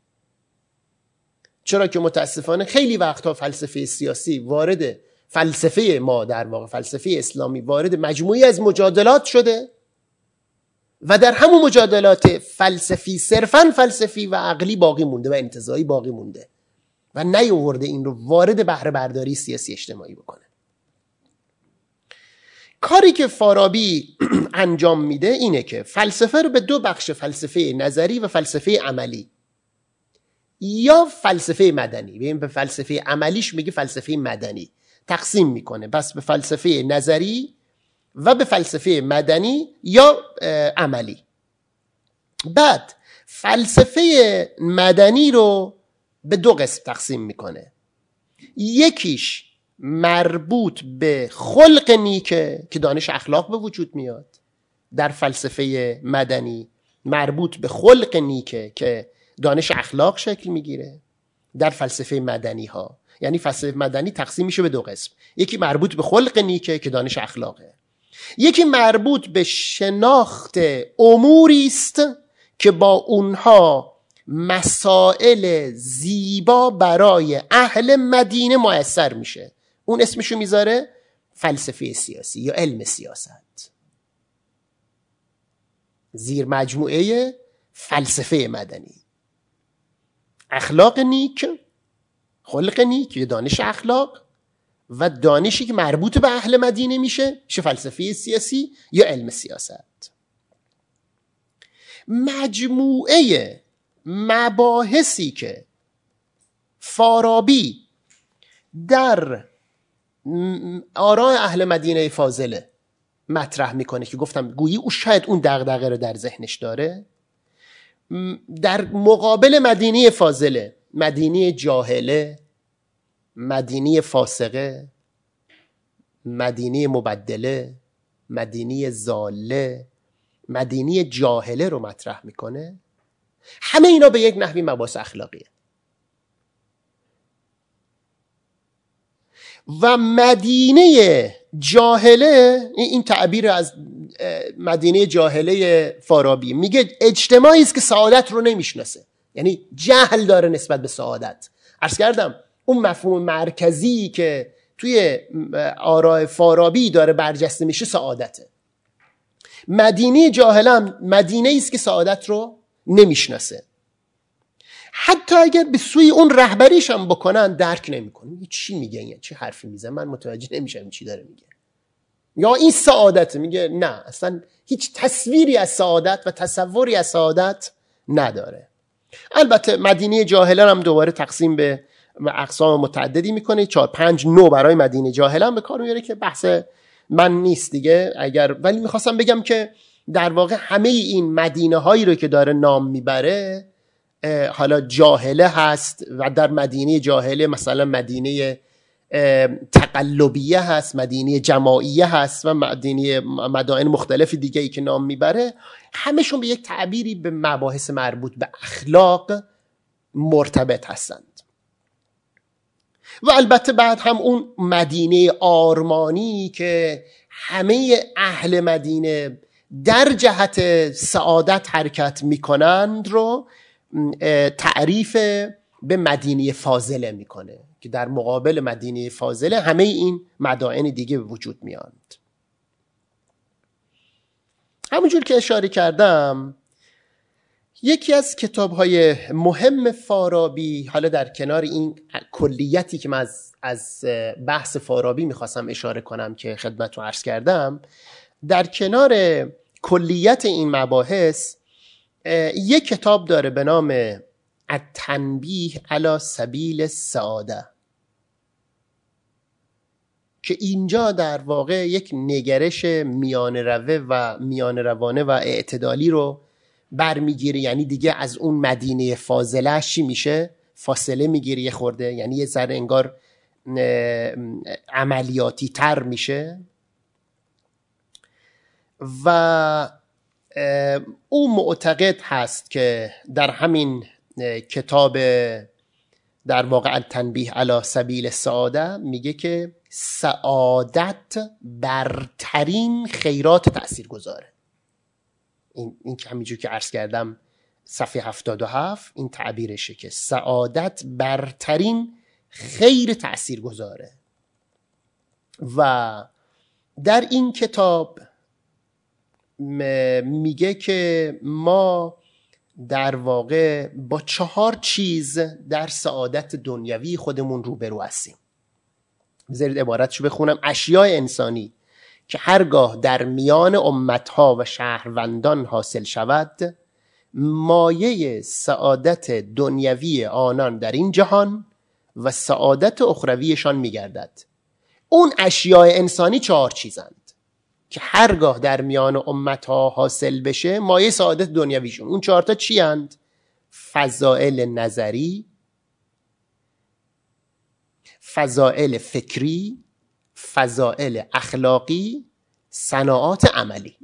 Speaker 1: چرا که متاسفانه خیلی وقتها فلسفه سیاسی وارد فلسفه ما، در واقع فلسفه اسلامی، وارد مجموعی از مجادلات شده و در همون مجادلات فلسفی، صرفاً فلسفی و عقلی باقی مونده و انتزاعی باقی مونده و نیاورده این رو وارد بهره برداری سیاسی اجتماعی بکنه. کاری که فارابی انجام میده اینه که فلسفه رو به دو بخش، فلسفه نظری و فلسفه عملی یا فلسفه مدنی، ببین به فلسفه عملیش میگه فلسفه مدنی، تقسیم میکنه بس به فلسفه نظری و به فلسفه مدنی یا عملی. بعد فلسفه مدنی رو به دو قسم تقسیم میکنه. یکیش مربوط به خلق نیکه که دانش اخلاق به وجود میاد در فلسفه مدنی، مربوط به خلق نیکه که دانش اخلاق شکل میگیره در فلسفه مدنی ها. یعنی فلسفه مدنی تقسیم میشه به دو قسم، یکی مربوط به خلق نیکه که دانش اخلاقه، یکی مربوط به شناخت اموری است که با اونها مسائل زیبا برای اهل مدینه مؤثر میشه. اون اسمشو میذاره فلسفه سیاسی یا علم سیاست، زیر مجموعه فلسفه مدنی. اخلاق نیک، خلق نیک یا دانش اخلاق و دانشی که مربوط به اهل مدینه میشه میشه فلسفه سیاسی یا علم سیاست. مجموعه مباحثی که فارابی در آراء اهل مدینه فاضله مطرح میکنه که گفتم گویی او شاید اون دغدغه رو در ذهنش داره، در مقابل مدینه فاضله، مدینه جاهله، مدینه فاسقه، مدینه مبدله، مدینه ضاله، مدینه جاهله رو مطرح میکنه. همه اینا به یک نحوی مباحث اخلاقیه. و مدینه جاهله، این تعبیر از مدینه جاهله فارابی، میگه اجتماعی است که سعادت رو نمیشناسه، یعنی جهل داره نسبت به سعادت. عرض کردم اون مفهوم مرکزی که توی آراء فارابی داره برجسته میشه سعادته. مدینه جاهلم مدینه است که سعادت رو نمیشناسه، حتی اگر به سوی اون رهبریش هم بکنن درک نمیکنه. چی میگه این؟ چه حرفی میزنه؟ من متوجه نمیشم چی داره میگه. یا این سعادت، میگه نه، اصلا هیچ تصویری از سعادت و تصوری از سعادت نداره. البته مدینه جاهله هم دوباره تقسیم به اقسام متعددی میکنه، چهار پنج نوع برای مدینه جاهله هم به کار میاره که بحث من نیست دیگه. اگر ولی میخواستم بگم که در واقع همه این مدینه هایی رو که داره نام میبره حالا جاهله هست، و در مدینه جاهله مثلا مدینه تقلبیه هست، مدینه جماعیه هست و مدینه مدائن مختلف دیگه ای که نام میبره، همشون به یک تعبیری به مباحث مربوط به اخلاق مرتبط هستند. و البته بعد هم اون مدینه آرمانی که همه اهل مدینه در جهت سعادت حرکت میکنند رو تعریف به مدینه فاضله میکنه که در مقابل مدینه فاضله همه این مدائن دیگه به وجود میاند. همونجور که اشاره کردم یکی از کتاب‌های مهم فارابی، حالا در کنار این کلیتی که من از, از بحث فارابی میخواستم اشاره کنم که خدمتتون عرض کردم، در کنار کلیت این مباحث یک کتاب داره به نام التنبیه علی سبیل السعاده که اینجا در واقع یک نگرش میان روه و میان روانه و اعتدالی رو برمیگیره. یعنی دیگه از اون مدینه فاضله چی میشه؟ فاصله میگیره یه خورده، یعنی یه ذره انگار عملیاتی تر میشه. و او معتقد هست که در همین کتاب در واقع التنبیه علی سبیل السعاده میگه که سعادت برترین خیرات تأثیر گذاره. این, این که همینجور که عرض کردم صفحه هفتاد و هفت این تعبیرشه که سعادت برترین خیر تأثیر گذاره. و در این کتاب میگه که ما در واقع با چهار چیز در سعادت دنیوی خودمون روبرو هستیم. بذارید عبارتشو بخونم. اشیاء انسانی که هرگاه در میان امتها و شهروندان حاصل شود، مایه سعادت دنیوی آنان در این جهان و سعادت اخرویشان میگردد. اون اشیاء انسانی چهار چیزند که هرگاه در میان امتها حاصل بشه مایه سعادت دنیویشون. اون چهار تا چی اند؟ فضائل نظری، فضائل فکری، فضائل اخلاقی، صناعات عملی.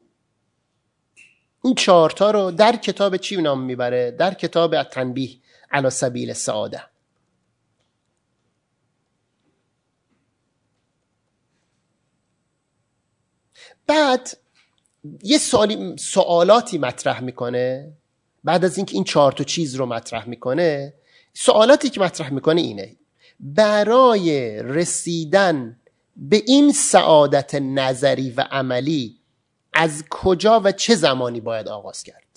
Speaker 1: این چهار تا رو در کتاب چی نام میبره؟ در کتاب التنبیه علی سبیل السعاده. بعد یه سوالی سوالاتی مطرح میکنه. بعد از اینکه این چهار تا چیز رو مطرح میکنه، سوالاتی که مطرح میکنه اینه: برای رسیدن به این سعادت نظری و عملی از کجا و چه زمانی باید آغاز کرد؟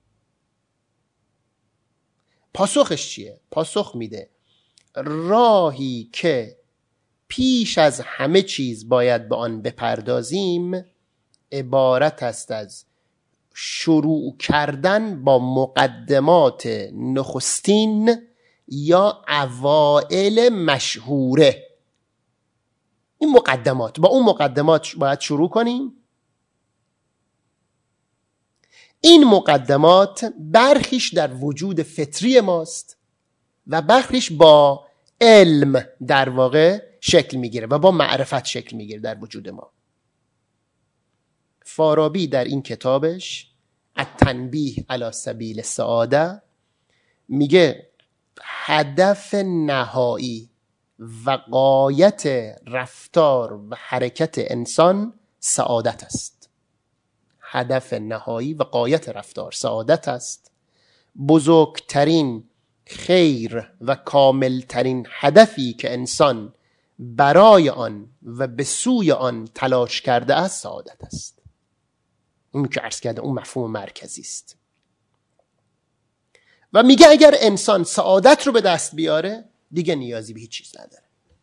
Speaker 1: پاسخش چیه؟ پاسخ میده راهی که پیش از همه چیز باید به آن بپردازیم عبارت است از شروع کردن با مقدمات نخستین یا اوائل مشهوره. این مقدمات، با اون مقدمات باید شروع کنیم این مقدمات برخیش در وجود فطری ماست و برخیش با علم در واقع شکل میگیره و با معرفت شکل میگیره در وجود ما. فارابی در این کتابش التنبیه علی سبیل السعاده میگه هدف نهایی و غایت رفتار و حرکت انسان سعادت است. هدف نهایی و غایت رفتار سعادت است. بزرگترین خیر و کاملترین هدفی که انسان برای آن و به سوی آن تلاش کرده است سعادت است. اون که عرض کرده اون مفهوم مرکزی است. و میگه اگر انسان سعادت رو به دست بیاره دیگه نیازی به هیچ چیز نداره.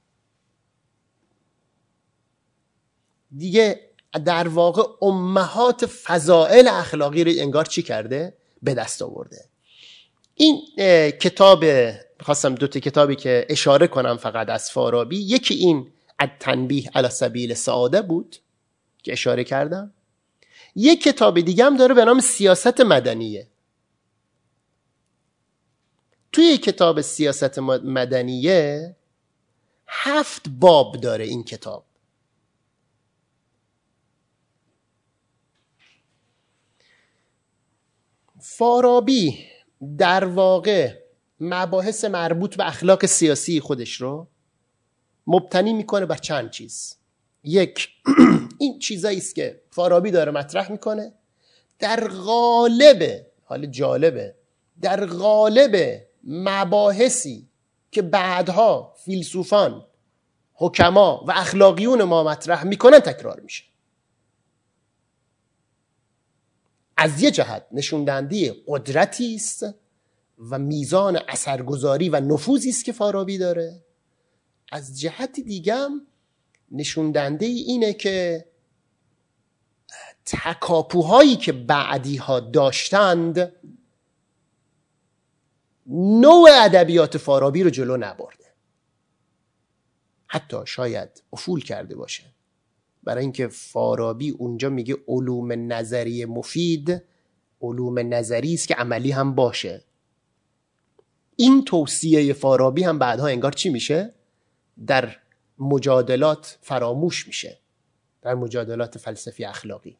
Speaker 1: دیگه در واقع امهات فضائل اخلاقی رو انگار چی کرده؟ به دست آورده. این کتاب، خواستم دو تا کتابی که اشاره کنم فقط از فارابی، یکی این التنبیه علی سبیل السعاده بود که اشاره کردم. یک کتاب دیگه هم داره به نام سیاست مدنیه. توی کتاب سیاست مدنیه هفت باب داره این کتاب. فارابی در واقع مباحث مربوط به اخلاق سیاسی خودش رو مبتنی میکنه بر چند چیز. یک، این چیزایی است که فارابی داره مطرح میکنه در قالب، حال جالبه، در قالب مباحثی که بعدها فیلسوفان، حکما و اخلاقیون ما مطرح میکنن تکرار میشه. از یه جهت نشون دهنده قدرتی است و میزان اثرگذاری و نفوذی است که فارابی داره. از جهت دیگه هم نشون دهنده اینه که تکاپوهایی که بعدی ها داشتند نوع ادبیات فارابی رو جلو نبرده، حتی شاید افول کرده باشه. برای اینکه فارابی اونجا میگه علوم نظری مفید علوم نظری است که عملی هم باشه. این توصیه فارابی هم بعدها انگار چی میشه؟ در مجادلات فراموش میشه، در مجادلات فلسفی اخلاقی.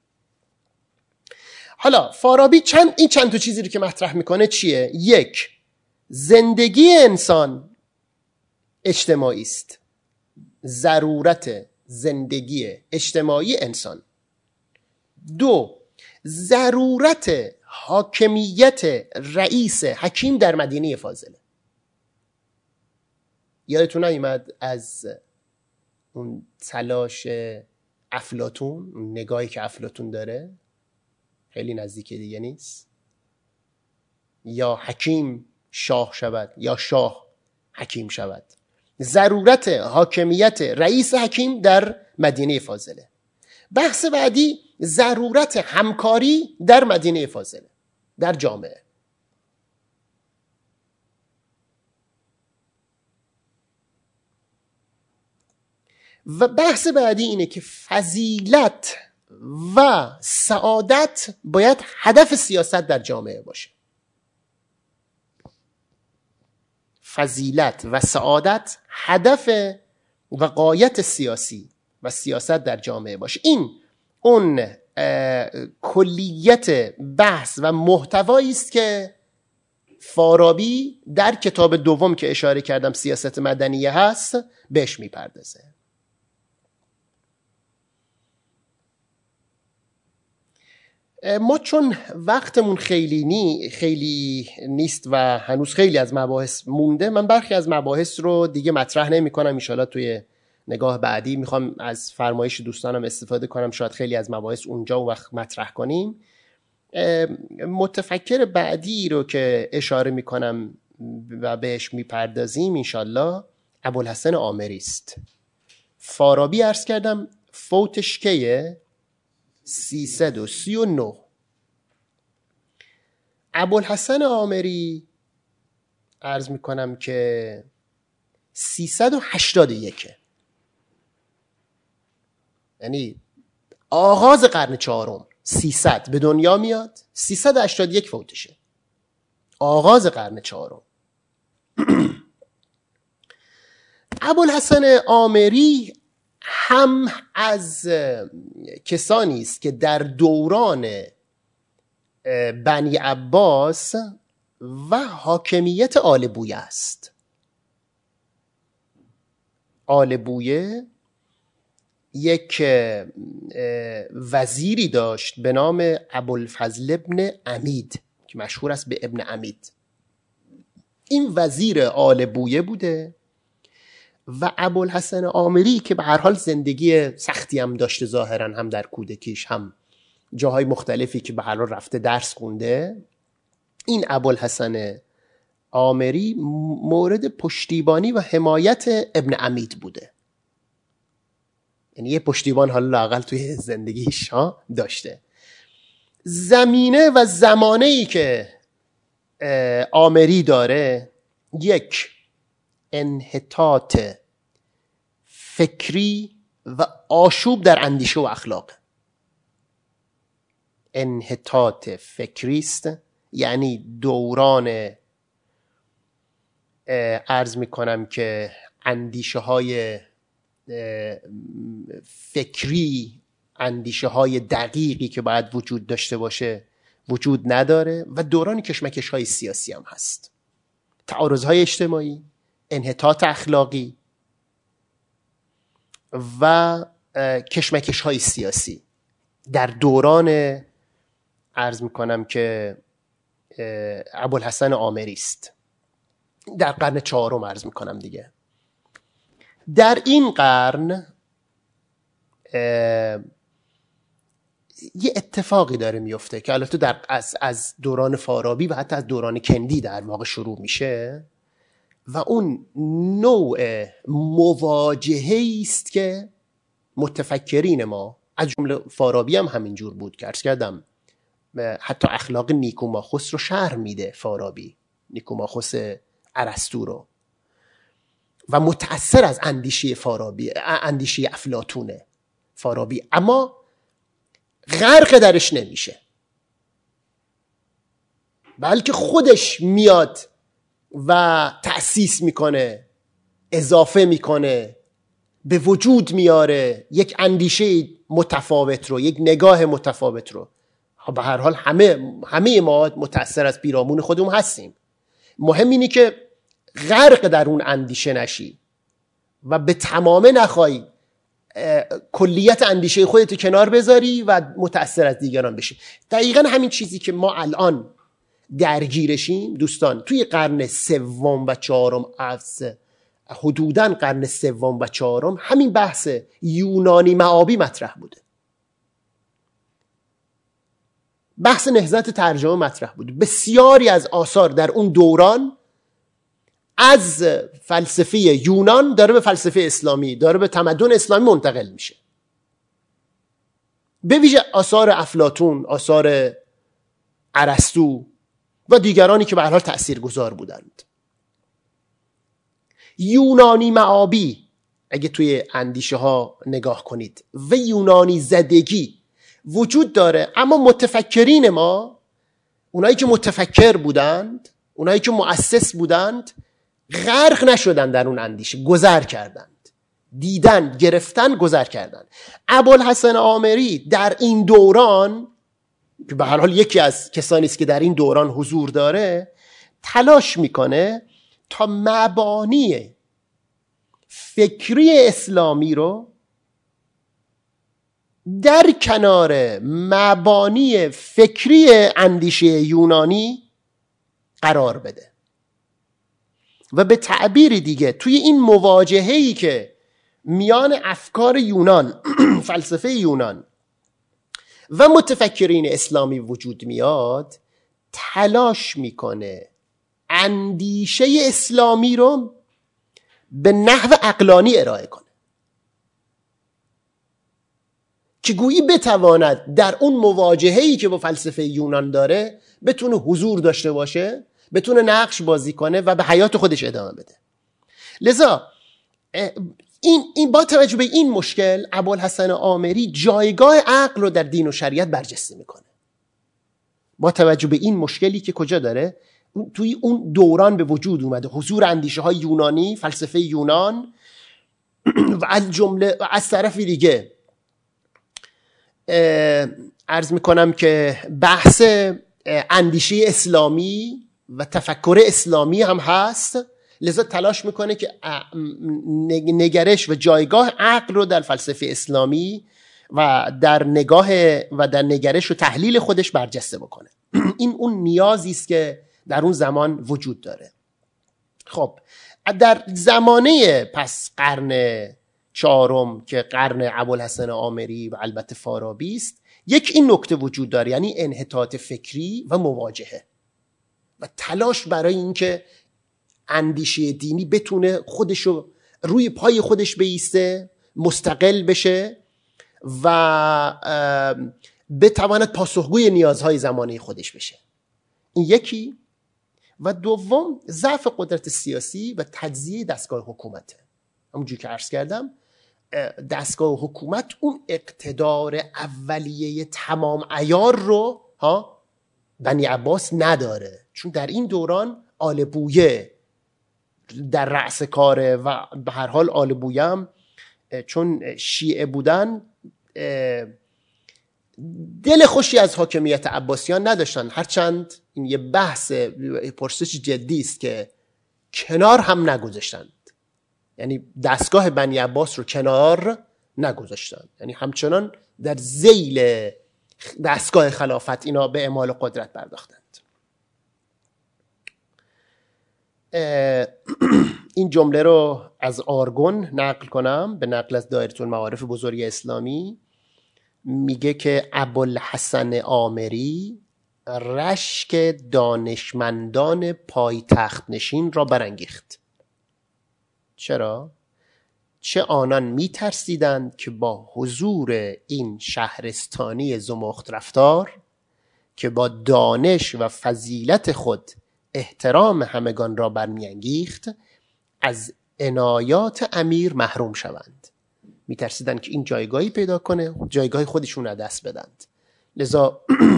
Speaker 1: حالا فارابی چند این چند تا چیزی رو که مطرح میکنه چیه؟ یک، زندگی انسان اجتماعی است، ضرورت زندگی اجتماعی انسان. دو، ضرورت حاکمیت رئیس حکیم در مدینه فاضله. یادتون نیامد از اون تلاش افلاطون، اون نگاهی که افلاطون داره خیلی نزدیک دیگه نیست، یا حکیم شاه شود یا شاه حکیم شود. ضرورت حاکمیت رئیس حکیم در مدینه فاضله. بحث بعدی ضرورت همکاری در مدینه فاضله، در جامعه. و بحث بعدی اینه که فضیلت و سعادت باید هدف سیاست در جامعه باشه. فضیلت و سعادت هدف و غایت سیاسی و سیاست در جامعه باشه. این اون کلیت بحث و محتوایی است که فارابی در کتاب دوم که اشاره کردم سیاست مدنیه هست بهش میپردازه. ما چون وقتمون خیلی نی خیلی نیست و هنوز خیلی از مباحث مونده، من برخی از مباحث رو دیگه مطرح نمی کنم. ان شاءالله توی نگاه بعدی میخوام از فرمایش دوستانم استفاده کنم، شاید خیلی از مباحث اونجا و وقت مطرح کنیم. متفکر بعدی رو که اشاره میکنم و بهش میپردازیم ان شاءالله ابوالحسن آمری است. فارابی عرض کردم فوتش کیه؟ سیصد و سی و نه. ابوالحسن آمری عرض میکنم که سیصد و هشتاد و یک، یعنی آغاز قرن چهارم. سیصد به دنیا میاد، سیصد و هشتاد و یک فوتشه، آغاز قرن چهارم. ابوالحسن آمری هم از کسانی است که در دوران بنی عباس و حاکمیت آل بویه است. آل بویه یک وزیری داشت به نام ابوالفضل ابن عمید که مشهور است به ابن عمید. این وزیر آل بویه بوده و ابوالحسن آمری که به هر حال زندگی سختی هم داشته، ظاهرا هم در کودکیش هم جاهای مختلفی که به هر حال رفته درس خونده، این ابوالحسن آمری مورد پشتیبانی و حمایت ابن عمید بوده. یعنی یه پشتیبان حالا لااقل توی زندگیش ها داشته. زمینه و زمانه‌ای که آمری داره، یک، انحطاط فکری و آشوب در اندیشه و اخلاق. انحطاط فکری است، یعنی دوران عرض میکنم که اندیشه های فکری، اندیشه های دقیقی که باید وجود داشته باشه وجود نداره و دوران کشمکش های سیاسی هم هست، تعارض های اجتماعی، انحطاط اخلاقی و کشمکش های سیاسی در دوران عرض میکنم که ابوالحسن آمری است، در قرن چهارم عرض میکنم دیگه. در این قرن یه اتفاقی داره میفته که البته در از از دوران فارابی و حتی از دوران کندی در واقع شروع میشه و اون نوع مواجهه‌ای است که متفکرین ما، از جمله فارابی هم همینجور بود که عرض کردم حتی اخلاق نیکوماخوس رو شرح میده فارابی، نیکوماخوس ارسطو رو، و متأثر از اندیشه فارابی، اندیشه افلاطونه فارابی، اما غرق درش نمیشه، بلکه خودش میاد و تأسیس میکنه، اضافه میکنه، به وجود میاره یک اندیشه متفاوت رو، یک نگاه متفاوت رو. به هر حال همه همه ما متأثر از پیرامون خودمون هستیم. مهم اینه که غرق در اون اندیشه نشی و به تمامه نخوای کلیت اندیشه خودت کنار بذاری و متأثر از دیگران بشی. دقیقاً همین چیزی که ما الان درگیرشیم دوستان، توی قرن سوم و چهارم، از حدوداً قرن سوم و چهارم، همین بحث یونانی معابی مطرح بوده، بحث نهضت ترجمه مطرح بود. بسیاری از آثار در اون دوران از فلسفه یونان داره به فلسفه اسلامی، داره به تمدن اسلامی منتقل میشه، به ویژه آثار افلاطون، آثار ارسطو و دیگرانی که به هر حال تأثیرگذار بودند. یونانی معابی اگه توی اندیشه ها نگاه کنید و یونانی زدگی وجود داره، اما متفکرین ما، اونایی که متفکر بودند، اونایی که مؤسس بودند، غرق نشدن در اون اندیشه، گذر کردند، دیدن، گرفتن، گذر کردن. ابوالحسن آمری در این دوران که به هر حال یکی از کسانی است که در این دوران حضور داره، تلاش میکنه تا مبانی فکری اسلامی رو در کنار مبانی فکری اندیشه یونانی قرار بده و به تعبیر دیگه توی این مواجهه‌ای که میان افکار یونان فلسفه یونان و متفکرین اسلامی وجود میاد، تلاش میکنه اندیشه اسلامی رو به نحو عقلانی ارائه کنه که گویی بتواند در اون مواجهه‌ای که با فلسفه یونان داره بتونه حضور داشته باشه، بتونه نقش بازی کنه و به حیات خودش ادامه بده. لذا این این با توجه به این مشکل ابوالحسن آمری جایگاه عقل رو در دین و شریعت برجسته میکنه. با توجه به این مشکلی که کجا داره، توی اون دوران به وجود اومده، حضور اندیشه های یونانی، فلسفه یونان و از جمله و از طرف دیگه عرض میکنم که بحث اندیشه اسلامی و تفکر اسلامی هم هست، لذا تلاش میکنه که نگرش و جایگاه عقل رو در فلسفه اسلامی و در نگاه و در نگرش و تحلیل خودش برجسته بکنه. این اون نیازی است که در اون زمان وجود داره. خب در زمانه پس قرن چهارم که قرن ابوالحسن آمری و البته فارابی است، یک این نکته وجود داره، یعنی انحطاط فکری و مواجهه و تلاش برای اینکه اندیشه دینی بتونه خودشو روی پای خودش بایسته، مستقل بشه و بتواند پاسخگوی نیازهای زمانه خودش بشه. این یکی. و دوم ضعف قدرت سیاسی و تجزیه دستگاه حکومته. همونجوری که عرض کردم دستگاه حکومت اون اقتدار اولیه تمام عیار رو ها بنی عباس نداره، چون در این دوران آل بویه در رأس کاره و به هر حال آل بویه هم چون شیعه بودن دل خوشی از حاکمیت عباسیان نداشتن، هرچند این یه بحث پرسش جدی است که کنار هم نگذاشتند، یعنی دستگاه بنی عباس رو کنار نگذاشتند، یعنی همچنان در ذیل دستگاه خلافت اینا به اعمال قدرت پرداختند. این جمله رو از آرگون نقل کنم به نقل از دایره المعارف بزرگ اسلامی. میگه که ابوالحسن آمری رشک دانشمندان پایتخت نشین را برانگیخت. چرا؟ چه آنان میترسیدند که با حضور این شهرستانی زمخت رفتار که با دانش و فضیلت خود احترام همگان را برمیانگیخت از عنایات امیر محروم شوند. میترسیدن که این جایگاهی پیدا کنه، جایگاه خودشون رو دست بدند، لذا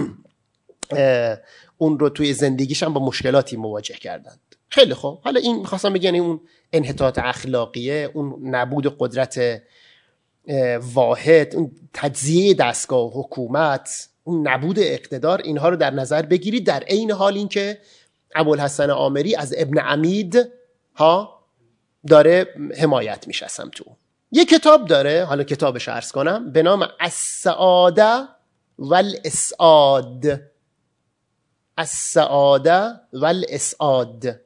Speaker 1: اون رو توی زندگیش هم با مشکلاتی مواجه کردند. خیلی خوب، حالا این میخواستم بگن اون انحطاط اخلاقیه، اون نبود قدرت واحد، اون تجزیه دستگاه حکومت، اون نبود اقتدار، اینها رو در نظر بگیرید، در عین حال این که ابوالحسن آمری از ابن عمید ها داره حمایت میشه سمتو. یه کتاب داره، حالا کتابش عرض کنم، به نام السعاده والاسعاد. السعاده والاسعاد.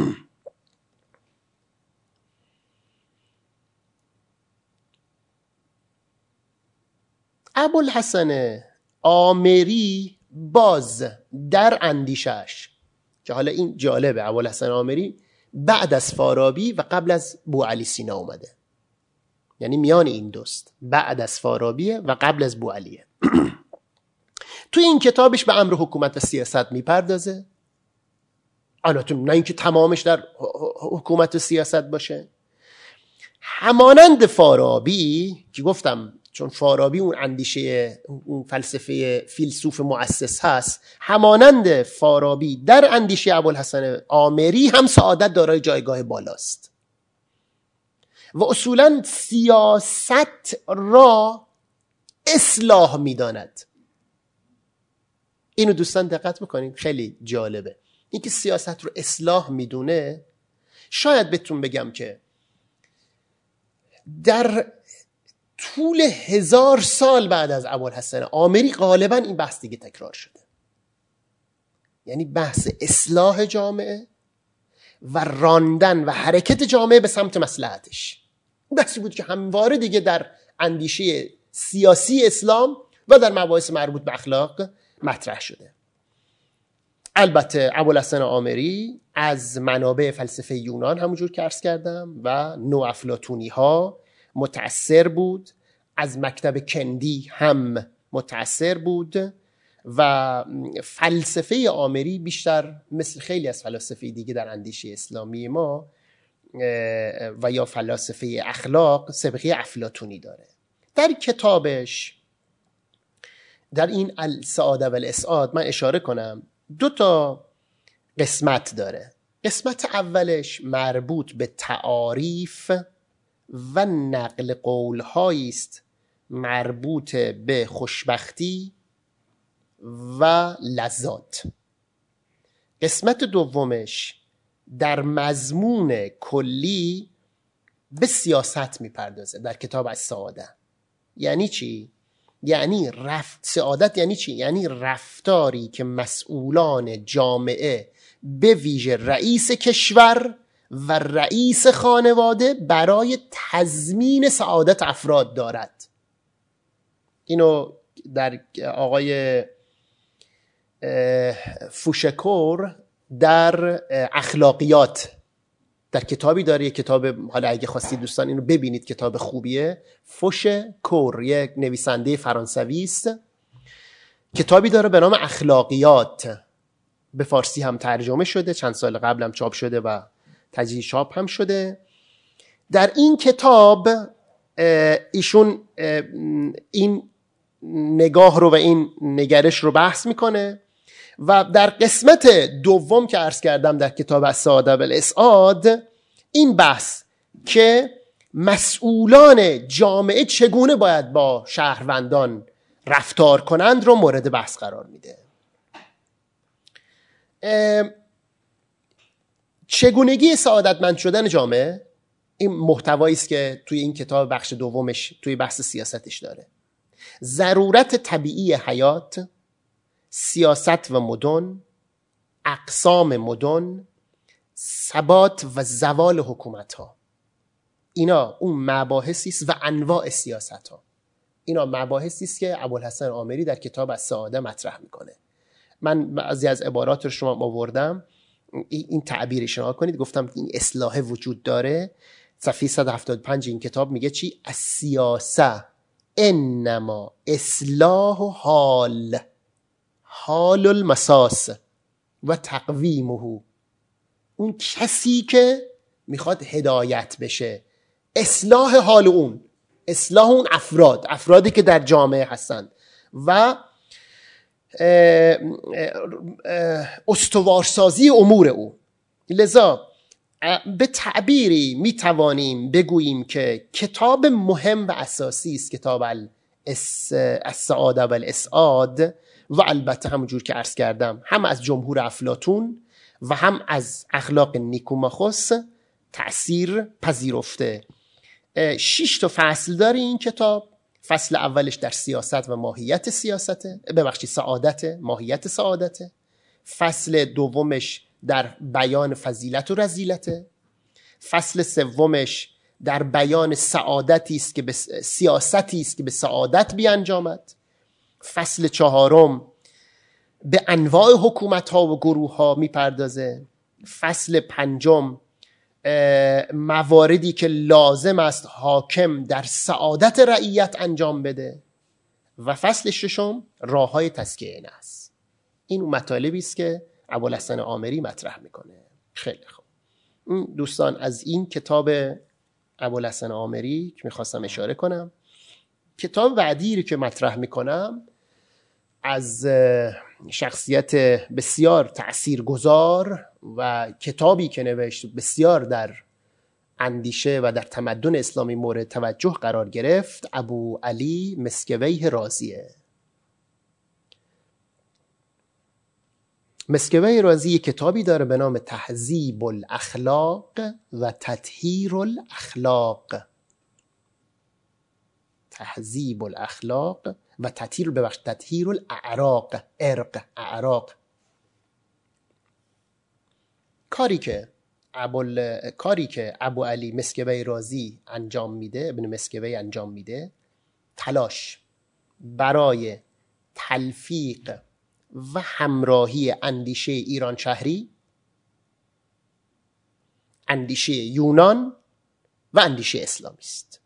Speaker 1: ابوالحسن آمری باز در اندیشش، که حالا این جالبه، ابوالحسن آمری بعد از فارابی و قبل از بوعلی سینا اومده، یعنی میان این دوست، بعد از فارابیه و قبل از بوعلیه. توی این کتابش به امر حکومت و سیاست میپردازه، البته نه اینکه تمامش در حکومت و سیاست باشه، همانند فارابی که گفتم چون فارابی اون اندیشه، اون فلسفه فیلسوف مؤسس هست، همانند فارابی در اندیشه ابوالحسن آمری هم سعادت دارای جایگاه بالاست و اصولا سیاست را اصلاح میداند. اینو دوستان دقت بکنید، خیلی جالبه. این که سیاست رو اصلاح میدونه، شاید بهتون بگم که در طول هزار سال بعد از ابوالحسن آمری غالبا این بحث دیگه تکرار شده، یعنی بحث اصلاح جامعه و راندن و حرکت جامعه به سمت مصلحتش. بحثی بود که همواره دیگه در اندیشه سیاسی اسلام و در مباحث مربوط به اخلاق مطرح شده. البته ابوالحسن آمری از منابع فلسفه یونان همونجور که عرض کردم و نوافلاطونی ها متأثر بود، از مکتب کندی هم متأثر بود و فلسفه آمری بیشتر مثل خیلی از فلاسفه دیگه در اندیشه اسلامی ما و یا فلاسفه اخلاق سابقه افلاطونی داره. در کتابش در این السعاده و الاسعاد من اشاره کنم دو تا قسمت داره. قسمت اولش مربوط به تعاریف و نقل قول‌هایی است مربوط به خوشبختی و لذات. قسمت دومش در مضمون کلی به سیاست میپردازه در کتاب السعاده. یعنی چی؟ یعنی رفت سعادت یعنی چی؟ یعنی رفتاری که مسئولان جامعه به ویژه رئیس کشور و رئیس خانواده برای تضمین سعادت افراد دارد. اینو در آقای فوشکور در اخلاقیات در کتابی داره، یک کتاب، حالا اگه خواستید دوستان اینو ببینید کتاب خوبیه، فوشکور یک نویسنده فرانسوی است، کتابی داره به نام اخلاقیات، به فارسی هم ترجمه شده، چند سال قبل هم چاپ شده و تجدید چاپ هم شده. در این کتاب ایشون این نگاه رو و این نگرش رو بحث میکنه و در قسمت دوم که عرض کردم در کتاب السعاده و الاسعاد این بحث که مسئولان جامعه چگونه باید با شهروندان رفتار کنند رو مورد بحث قرار میده. چگونگی سعادتمند شدن جامعه این محتوایی است که توی این کتاب بخش دومش توی بحث سیاستش داره. ضرورت طبیعی حیات، سیاست و مدن، اقسام مدن، ثبات و زوال حکومت ها، اینا اون مباحثی است و انواع سیاست ها. اینا مباحثی است که ابوالحسن آمری در کتاب السعاده مطرح میکنه. من بعضی از عبارات رو شما آوردم، این تعبیرش رو کنید. گفتم این اصلاح وجود داره. صفحه صد و هفتاد و پنج این کتاب میگه چی؟ السیاسه انما اصلاح حال حال المساس و تقویمه. اون کسی که میخواد هدایت بشه، اصلاح حال اون، اصلاح اون افراد افرادی که در جامعه هستند و استوارسازی امور او. لذا به تعبیری میتوانیم بگوییم که کتاب مهم و اساسی است کتاب السعاده و الاسعاد و البته همونجور که عرض کردم هم از جمهور افلاطون و هم از اخلاق نیکوماخوس تأثیر پذیرفته. شش تا فصل داره این کتاب. فصل اولش در سیاست و ماهیت سیاسته، ببخشید سعادت، ماهیت سعادته. فصل دومش در بیان فضیلت و رذیلته. فصل سومش در بیان سعادتی است که به سیاستی است که به سعادت بیانجامد. فصل چهارم به انواع حکومت ها و گروه ها میپردازه. فصل پنجم مواردی که لازم است حاکم در سعادت رعیت انجام بده و فصل ششم راههای تزکیه نفس. این مطالبی است که ابوالحسن آمری مطرح میکنه. خیلی خوب دوستان، از این کتاب ابوالحسن آمری که میخواستم اشاره کنم. کتاب بعدی رو که مطرح میکنم از شخصیت بسیار تأثیرگذار و کتابی که نوشت بسیار در اندیشه و در تمدن اسلامی مورد توجه قرار گرفت، ابو علی مسکویه رازیه. مسکویه رازی کتابی داره به نام تهذیب الاخلاق و تطهیر الاخلاق. تهذیب الاخلاق و تطهیر ببخش تطهیر الاعراق، ارق اعراق. کاری که ابو کاری که ابو علی مسکویه رازی انجام میده، ابن مسکویه انجام میده، تلاش برای تلفیق و همراهی اندیشه ایران شهری، اندیشه یونان و اندیشه اسلامی است.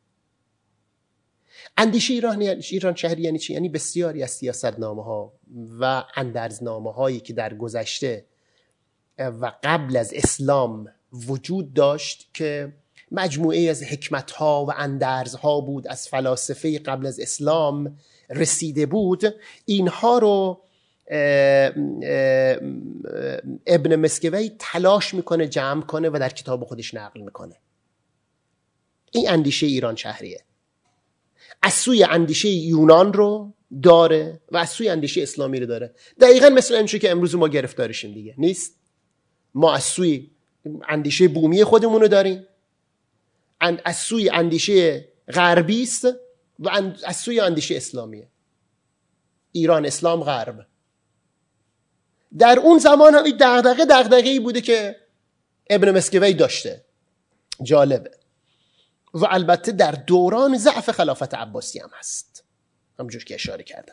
Speaker 1: اندیشه ایران ایران شهری یعنی چی؟ یعنی بسیاری از سیاستنامه ها و اندرزنامه هایی که در گذشته و قبل از اسلام وجود داشت که مجموعه از حکمتها و اندرزها بود، از فلاسفه قبل از اسلام رسیده بود. اینها رو ابن مسکوی تلاش میکنه جمع کنه و در کتاب خودش نقل میکنه. این اندیشه ایران شهریه. از سوی اندیشه یونان رو داره و از سوی اندیشه اسلامی رو داره. دقیقاً مثل این که امروز ما گرفتارشیم دیگه نیست. ما از سوی اندیشه بومی خودمون رو داریم، از سوی اندیشه غربی است و از سوی اندیشه اسلامیه. ایران، اسلام، غرب. در اون زمان هم این دغدغه دغدغه‌ای بوده که ابن مسکوی داشته. جالبه. و البته در دوران ضعف خلافت عباسی هم هست، همونجور که اشاره کردم.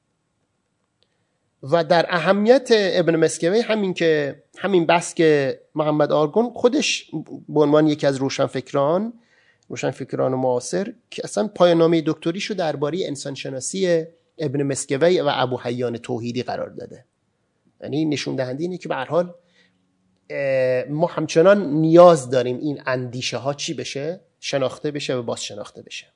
Speaker 1: و در اهمیت ابن مسکوی همین که همین بس که محمد آرگون خودش به عنوان یکی از روشنفکران روشنفکران معاصر که اصلا پایان‌نامه دکتریشو درباره انسانشناسی ابن مسکوی و ابو حیان توحیدی قرار داده. یعنی نشون دهنده اینه که به هر حال ما همچنان نیاز داریم این اندیشه ها چی بشه، شناخته بشه و باز شناخته بشه.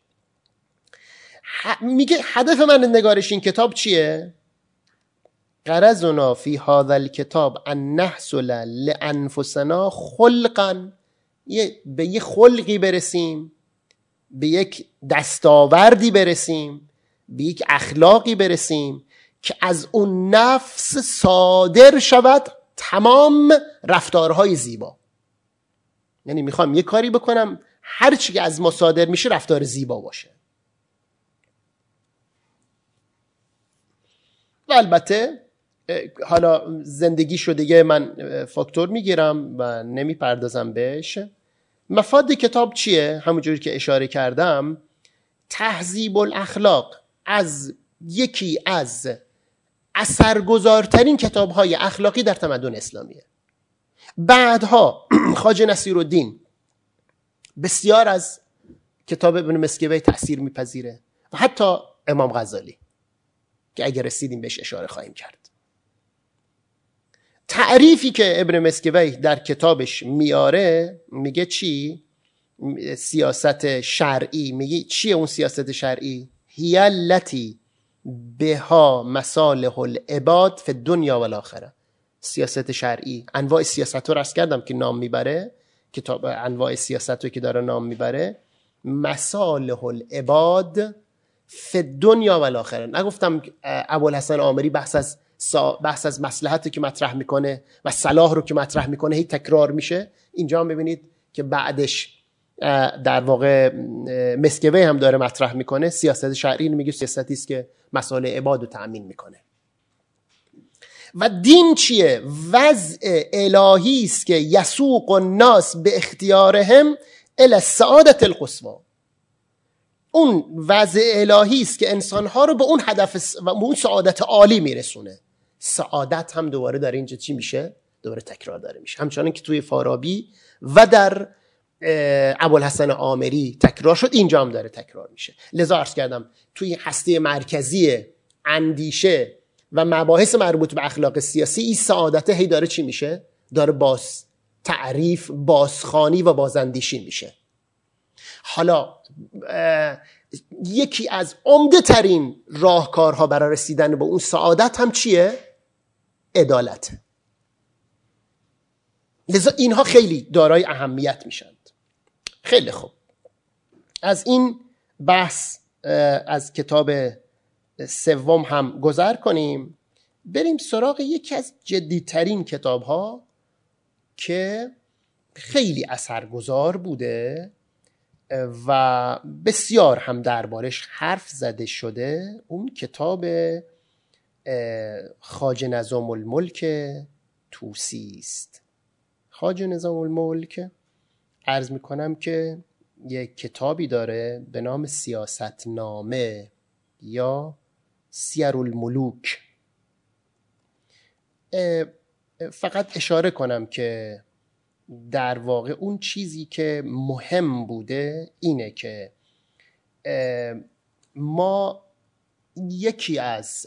Speaker 1: میگه هدف من نگارش این کتاب چیه؟ غرضنا فی هذا الکتاب ان نحصل لانفسنا خلقا، به یه خلقی برسیم، به یک دستاوردی برسیم، به یک اخلاقی برسیم که از اون نفس صادر شود تمام رفتارهای زیبا. یعنی میخوام یه کاری بکنم هر چی که از ما صادر میشه رفتار زیبا باشه. و البته حالا زندگی شو دیگه من فاکتور میگیرم و نمیپردازم بهش. مفاد کتاب چیه؟ همونجوری که اشاره کردم، تهذیب الاخلاق از یکی از اثرگذارترین کتاب‌های اخلاقی در تمدن اسلامیه. بعدها خواجه نصیرالدین بسیار از کتاب ابن مسکوی تأثیر میپذیره و حتی امام غزالی که اگر رسیدیم بهش اشاره خواهیم کرد. تعریفی که ابن مسکوی در کتابش میاره میگه چی؟ سیاست شرعی. میگه چیه اون سیاست شرعی؟ هی التی بها مصالح العباد فی الدنیا و الاخره. سیاست شرعی، انواع سیاست رو رسم کردم که نام میبره، کتاب انواع سیاست رو که داره نام میبره، مصالح العباد فی الدنیا و الاخره. نگفتم ابوالحسن آمری بحث از بحث از مصلحت رو که مطرح میکنه و صلاح رو که مطرح میکنه هی تکرار میشه. اینجا هم ببینید که بعدش در واقع مسکوی هم داره مطرح میکنه. سیاست شرعی میگه سیاستی است که مصالح عباد رو تأمین میکنه. و دین چیه؟ وضع الهی است که یسوق الناس به اختیارهم الی السعادة القصوی. اون وضع الهی است که انسانها رو به اون هدف و اون سعادت عالی میرسونه. سعادت هم دوباره در اینجا چی میشه؟ دوباره تکرار داره میشه، همچنان که توی فارابی و در ابوالحسن آمری تکرار شد، اینجا هم داره تکرار میشه. لذا عرض کردم توی هسته مرکزی اندیشه و مباحث مربوط به اخلاق سیاسی این سعادت هی داره چی میشه؟ داره باز تعریف، بازخوانی و بازاندیشی میشه. حالا یکی از عمده ترین راهکارها برای رسیدن به اون سعادت هم چیه؟ عدالت. لذا اینها خیلی دارای اهمیت میشند. خیلی خوب، از این بحث از کتاب سوم هم گذر کنیم، بریم سراغ یکی از جدیترین کتاب ها که خیلی اثرگذار بوده و بسیار هم دربارش حرف زده شده. اون کتاب خواجه نظام الملک طوسی است. خواجه نظام الملک عرض میکنم که یک کتابی داره به نام سیاست نامه یا سیر الملوک. فقط اشاره کنم که در واقع اون چیزی که مهم بوده اینه که ما یکی از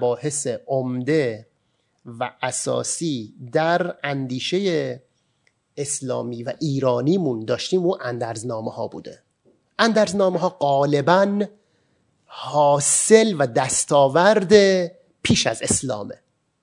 Speaker 1: مباحث عمده و اساسی در اندیشه اسلامی و ایرانیمون داشتیم اون اندرزنامه ها بوده. اندرزنامه ها غالباً حاصل و دستاورد پیش از اسلامه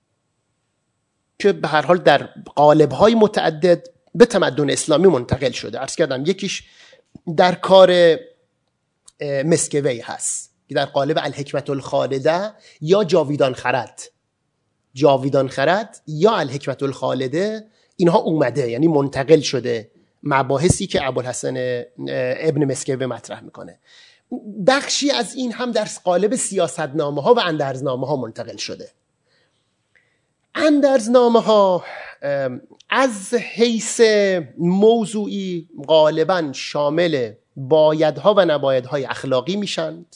Speaker 1: که به هر حال در قالب‌های متعدد به تمدن اسلامی منتقل شده. عرض کردم یکیش در کار مسکوی هست که در قالب الحکمت الخالده یا جاویدان خرد جاویدان خرد یا الحکمت الخالده اینها اومده، یعنی منتقل شده مباحثی که ابوالحسن ابن مسکوی مطرح میکنه. بخشی از این هم در قالب سیاستنامه ها و اندرزنامه ها منتقل شده. اندرزنامه ها از حیث موضوعی غالباً شامل بایدها و نبایدهای اخلاقی میشند،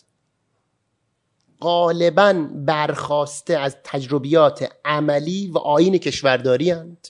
Speaker 1: غالباً برخاسته از تجربیات عملی و آیین کشورداری اند.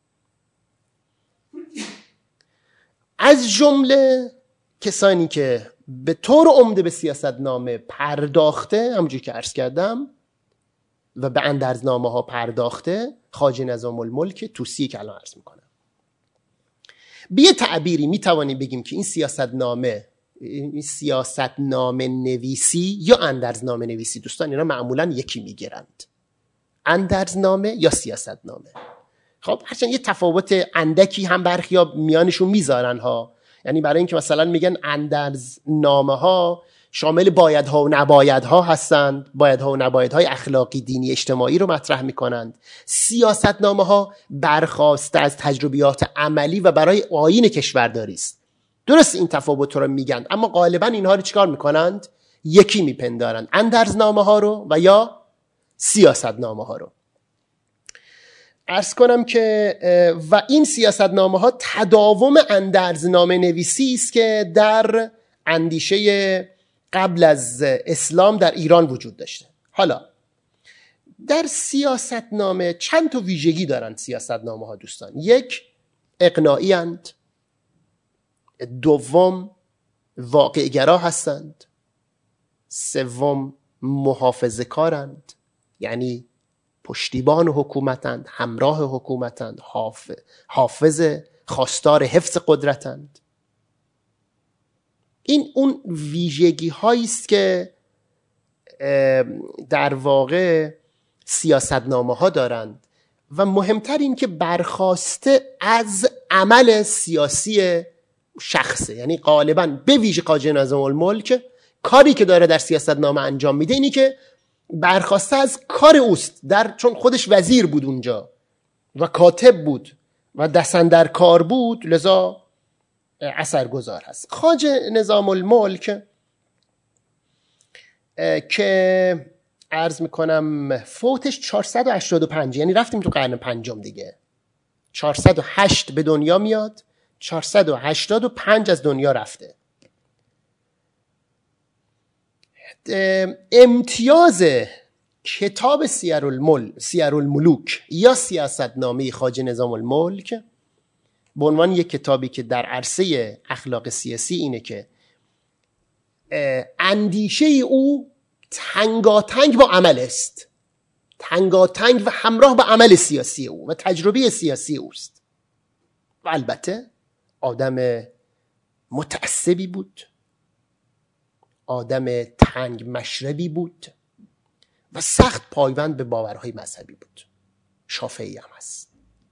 Speaker 1: از جمله کسانی که به طور عمده به سیاستنامه پرداخته، همونجوری که عرض کردم، و به اندرزنامه ها پرداخته، خواجه نظام الملک طوسی که الان عرض میکنم. به یه تعبیری میتوانیم بگیم که این سیاستنامه این سیاستنامه نویسی یا اندرزنامه نویسی، دوستان اینا معمولا یکی میگیرند، اندرزنامه یا سیاستنامه. خب هرچند یه تفاوت اندکی هم برخیا میانشون میذارن ها، یعنی برای اینکه مثلا میگن اندرزنامه ها شامل بایدها و نبایدها هستند، بایدها و نبایدهای اخلاقی، دینی، اجتماعی رو مطرح میکنند. سیاستنامه ها برخواسته از تجربیات عملی و برای آیین کشورداری است. درست این تفاوت رو میگن، اما غالبا اینها رو چیکار میکنند؟ یکی میپندارند، اندرزنامه ها رو و یا سیاستنامه ها رو. عرض کنم که و این سیاستنامه ها تداوم اندرزنامه نویسی است که در اندیشه قبل از اسلام در ایران وجود داشته. حالا در سیاستنامه چند تا ویژگی دارند سیاستنامه ها دوستان. یک، اقناعی اند. دوم، واقع‌گرا هستند. سوم، محافظه کارند، یعنی پشتیبان حکومتند، همراه حکومتند، حافظ، خواستار حفظ قدرتند. این اون ویژگی هایی است که در واقع سیاستنامه ها دارند و مهمتر این که برخواسته از عمل سیاسی شخصه، یعنی غالبا به ویژه خواجه نظام الملک کاری که داره در سیاستنامه انجام میده اینی که برخواسته از کار اوست، در چون خودش وزیر بود اونجا و کاتب بود و دستن در کار بود، لذا اثرگذار هست. خواجه نظام الملک که عرض میکنم فوتش چهارصد و هشتاد و پنج، یعنی رفتیم تو قرن پنجم دیگه، چهارصد و هشت به دنیا میاد، چهارصد و هشتاد و پنج از دنیا رفته. امتیاز کتاب سیرالملک سیرالملوک یا سیاستنامه خواجه نظام الملک به عنوان یک کتابی که در عرصه اخلاق سیاسی اینه که اندیشه او تنگاتنگ با عمل است، تنگاتنگ و همراه با عمل سیاسی او و تجربه سیاسی اوست. و البته آدم متعصبی بود، آدم تنگ مشربی بود و سخت پایبند به باورهای مذهبی بود. شافعی هم هست.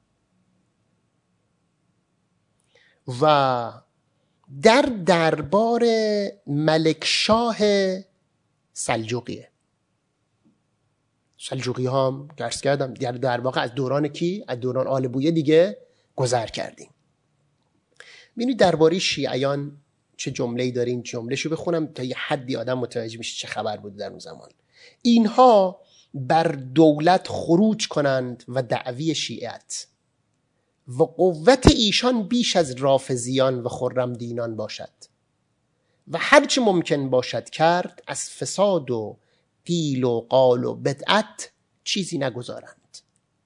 Speaker 1: و در دربار ملک شاه سلجوقیه، سلجوقی هم درس کردم در در واقع از دوران کی؟ از دوران آل بویه دیگه گذر کردیم. ببینید درباره شیعیان چه جمله‌ای داریم، جمله‌شو بخونم تا یه حدی آدم متوجه میشه چه خبر بود در اون زمان. اینها بر دولت خروج کنند و دعوی شیعیت و قوت ایشان بیش از رافضیان و خرم دینان باشد و هرچه ممکن باشد کرد از فساد و قیل و قال و بدعت چیزی نگذارند.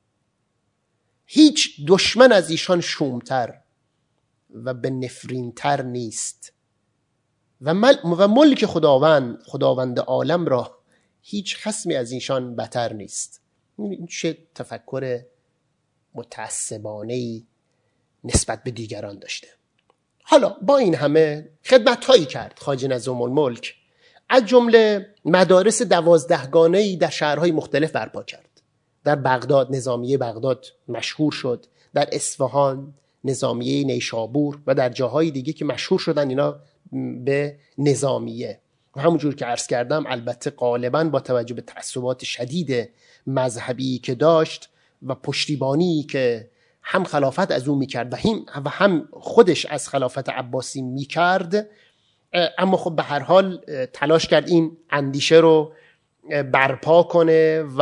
Speaker 1: هیچ دشمن از ایشان شومتر و به نفرینتر نیست و, مل و ملک خداوند خداوند عالم را هیچ خصمی از ایشان بتر نیست. این چه تفکر متعصبانه‌ای نسبت به دیگران داشته. حالا با این همه خدمت‌هایی کرد خواجه نظام الملک، از جمله مدارس دوازدهگانه‌ای در شهرهای مختلف برپا کرد. در بغداد نظامیه بغداد مشهور شد، در اصفهان نظامیه نیشابور و در جاهای دیگه که مشهور شدن اینا به نظامیه. و همونجور که عرض کردم البته غالباً با توجه به تعصبات شدید مذهبی که داشت و پشتیبانی که هم خلافت از اون میکرد و هم و هم خودش از خلافت عباسی میکرد، اما خب به هر حال تلاش کرد این اندیشه رو برپا کنه و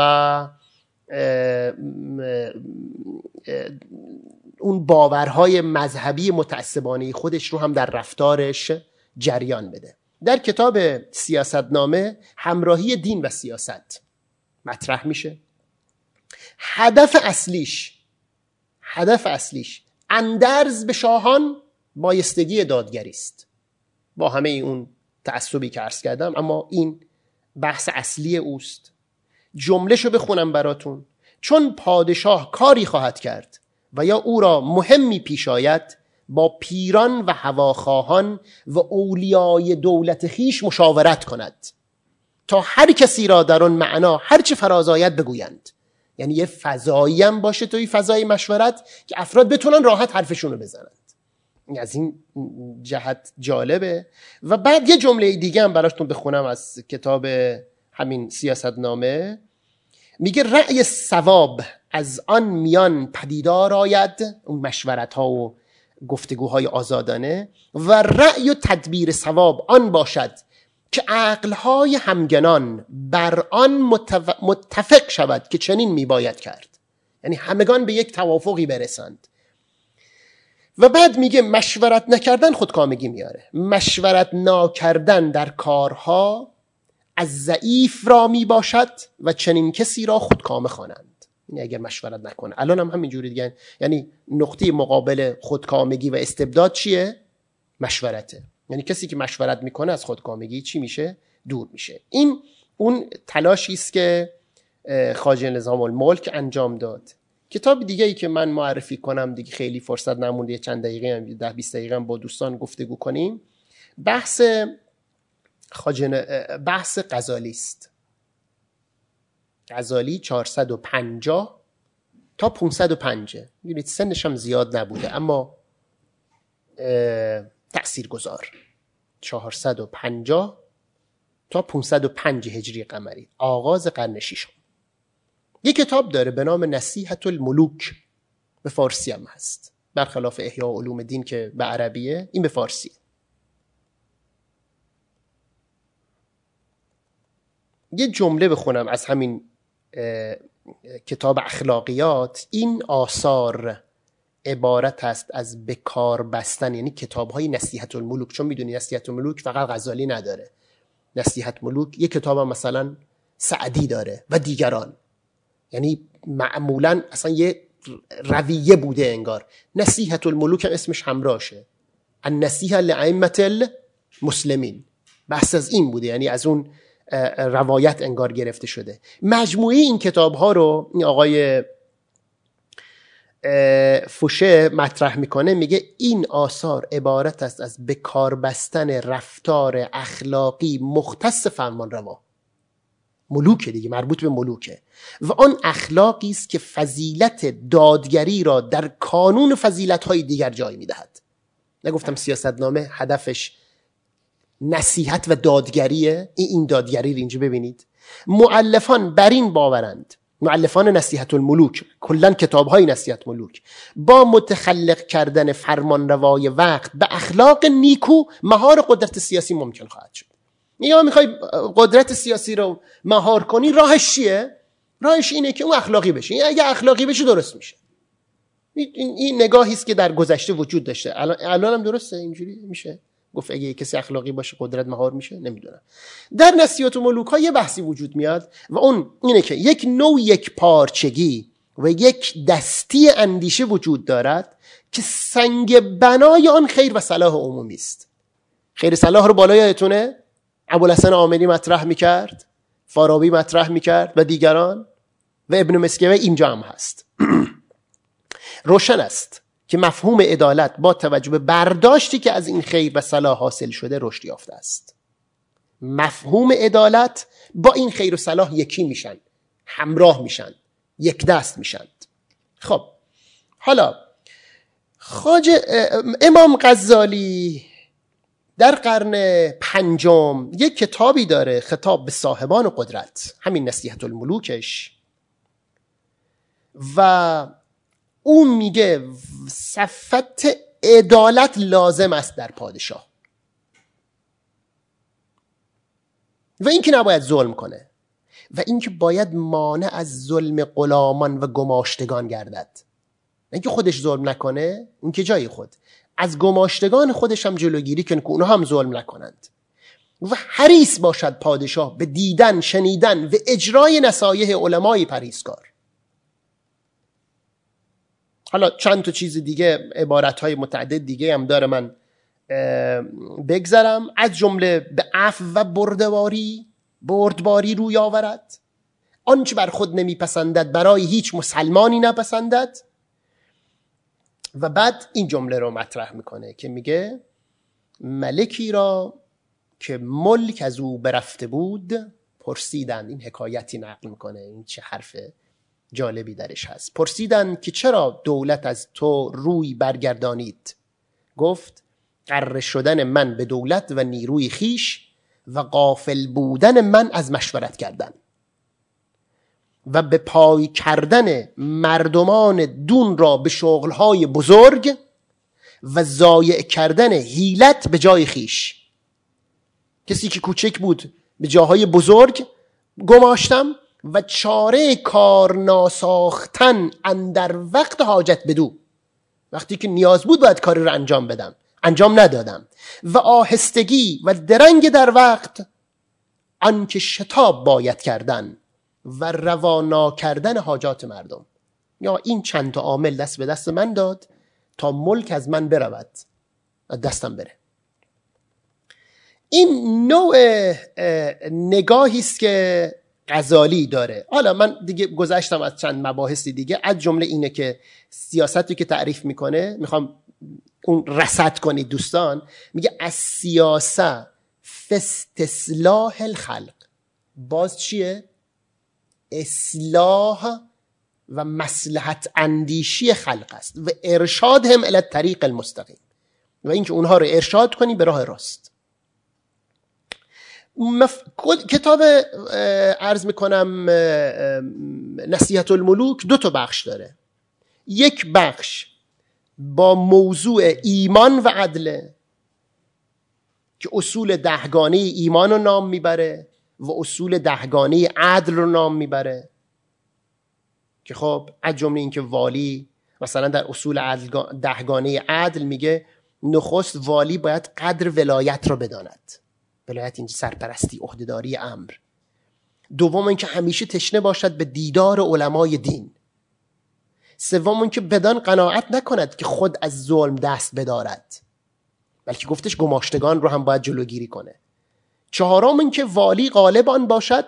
Speaker 1: اون باورهای مذهبی متعصبانه خودش رو هم در رفتارش جریان بده. در کتاب سیاستنامه همراهی دین و سیاست مطرح میشه. هدف اصلیش هدف اصلیش اندرز به شاهان بایستگی دادگری است، با همه اون تعصبی که عرض کردم، اما این بحث اصلی اوست. جمله شو بخونم براتون: چون پادشاه کاری خواهد کرد و یا او را مهمی پیش آید، با پیران و هواخواهان و اولیای دولت خیش مشاورت کند تا هر کسی را در آن معنا هر چه فراز آید بگویند. یعنی یه فضایی هم باشه توی فضای مشورت که افراد بتونن راحت حرفشون رو بزنند. از این جهت جالبه. و بعد یه جمله دیگه هم براتون بخونم از کتاب همین سیاستنامه. میگه رأی صواب از آن میان پدیدار آید، اون مشورت ها و گفتگوهای آزادانه، و رأی و تدبیر صواب آن باشد که عقلهای همگنان بر آن متفق شود که چنین میباید کرد. یعنی همگان به یک توافقی برسند. و بعد میگه مشورت نکردن خودکامگی میاره. مشورت نکردن در کارها از ضعیف را میباشد و چنین کسی را خودکامه خوانند. این اگر مشورت نکنه. الان هم همینجوری دیگه. یعنی نقطه مقابل خودکامگی و استبداد چیه؟ مشورته. یعنی کسی که مشورت میکنه از خودکامگی چی میشه؟ دور میشه. این اون تلاشی است که خواجه نظام الملک انجام داد. کتاب دیگه ای که من معرفی کنم، دیگه خیلی فرصت نمونده، چند دقیقه هم ده بیست دقیقه هم با دوستان گفتگو کنیم، بحث خواجه بحث غزالی است. غزالی چهارصد و پنجاه تا پانصد و پنج، می‌بینید سنش هم زیاد نبوده اما تأثیرگذار. چهارصد و پنجاه تا پانصد و پنج هجری قمری، آغاز قرن ششم. یک کتاب داره به نام نصیحت الملوک، به فارسی هم هست، برخلاف احیاء علوم دین که به عربیه، این به فارسیه. یه جمله بخونم از همین کتاب اخلاقیات. این آثار عبارت است از بکار بستن، یعنی کتاب های نصیحت الملوک، چون میدونی نصیحت الملوک فقط غزالی نداره. نصیحت ملوک یک کتاب هم مثلا سعدی داره و دیگران. یعنی معمولا اصلا یه رویه بوده انگار. نصیحت الملوک هم اسمش همراشه، النصیحه لائمه المسلمین، بحث از این بوده، یعنی از اون روایت انگار گرفته شده. مجموعه این کتاب ها رو این آقای فوشه مطرح میکنه، میگه این آثار عبارت است از بکار بستن رفتار اخلاقی مختص فرمانروا. ملوکه دیگه، مربوط به ملوکه، و آن اخلاقی است که فضیلت دادگری را در کانون فضیلت‌های دیگر جای میدهد. نگفتم سیاستنامه هدفش نصیحت و دادگریه؟ این دادگری رو اینجا ببینید. مؤلفان بر این باورند، مؤلفان نصیحت الملوک، کلن کتاب‌های نصیحت ملوک، با متخلق کردن فرمانروای وقت به اخلاق نیکو مهار قدرت سیاسی ممکن خواهد شد. یا میخوای قدرت سیاسی رو مهار کنی، راهش چیه؟ راهش اینه که اون اخلاقی بشه. این اگه اخلاقی بشه درست میشه. این, این نگاهی است که در گذشته وجود داشته. الان, الان هم درسته اینجوری میشه گفت اگه کسی اخلاقی باشه قدرت مهار میشه؟ نمیدونم. در نصیحت الملوک ها یه بحثی وجود میاد و اون اینه که یک نوع یک پارچگی و یک دستی اندیشه وجود دارد که سنگ بنای آن خیر و صلاح عمومی است. خیر صلاح رو بالای یادتونه ابوالحسن آملی مطرح میکرد، فارابی مطرح میکرد و دیگران، و ابن مسکوی اینجا هم هست. روشن است که مفهوم عدالت با توجه به برداشتی که از این خیر و صلاح حاصل شده رشد یافته است. مفهوم عدالت با این خیر و صلاح یکی میشن، همراه میشن، یک دست میشن. خب حالا خواجه امام غزالی در قرن پنجم یک کتابی داره، خطاب به صاحبان قدرت، همین نصیحت الملوکش، و اون میگه صفت عدالت لازم است در پادشاه و اینکه نباید ظلم کنه و اینکه باید مانع از ظلم غلامان و گماشتگان گردد. اینکه خودش ظلم نکنه، اون که جای خود، از گماشتگان خودش هم جلوگیری کنه که اونها هم ظلم نکنند و حریص باشد پادشاه به دیدن، شنیدن و اجرای نصایح علمای پرهیزکار. حالا چند تا چیز دیگه، عبارتهای متعدد دیگه هم داره، من بگذرم. از جمله به عفو و بردباری بردباری روی آورد، آنچه بر خود نمیپسندد برای هیچ مسلمانی نپسندد. و بعد این جمله رو مطرح میکنه که میگه ملکی را که ملک از او برفته بود پرسیدند، این حکایتی نقل میکنه، این چه حرف جالبی درش هست، پرسیدند که چرا دولت از تو روی برگردانید؟ گفت غره شدن من به دولت و نیروی خیش و غافل بودن من از مشورت کردن و به پای کردن مردمان دون را به شغلهای بزرگ و ضایع کردن حیلت به جای خیش. کسی که کوچک بود به جاهای بزرگ گماشتم و چاره کار ناساختن اندر وقت حاجت بدو، وقتی که نیاز بود باید کاری رو انجام بدم، انجام ندادم. و آهستگی و درنگ در وقت آنکه شتاب باید کردن و روانا کردن حاجات مردم. یا این چند تا عامل دست به دست من داد تا ملک از من برود، از دستم بره. این نوع نگاهی است که غزالی داره. حالا من دیگه گذشتم از چند مباحثی دیگه، از جمله اینه که سیاستی که تعریف میکنه، میخوام اون رصد کنید دوستان، میگه از سیاست فاستصلاح الخلق. باز چیه؟ اصلاح و مصلحت اندیشی خلق است و ارشادهم الی الطریق المستقیم، و اینکه اونها رو ارشاد کنی به راه راست. مف... کتاب عرض میکنم نصیحت الملوک دو تا بخش داره. یک بخش با موضوع ایمان و عدل که اصول دهگانه ایمان رو نام میبره و اصول دهگانه عدل رو نام میبره، که خب از جمله این که والی مثلا در اصول عدل دهگانه عدل میگه نخست والی باید قدر ولایت رو بداند. ولایت این سرپرستی، عهدهداری امر. دوم این که همیشه تشنه باشد به دیدار علمای دین. سوم این که بدان قناعت نکند که خود از ظلم دست بدارد، بلکه گفتش گماشتگان رو هم باید جلوگیری کنه. چهارم این که والی غالب آن باشد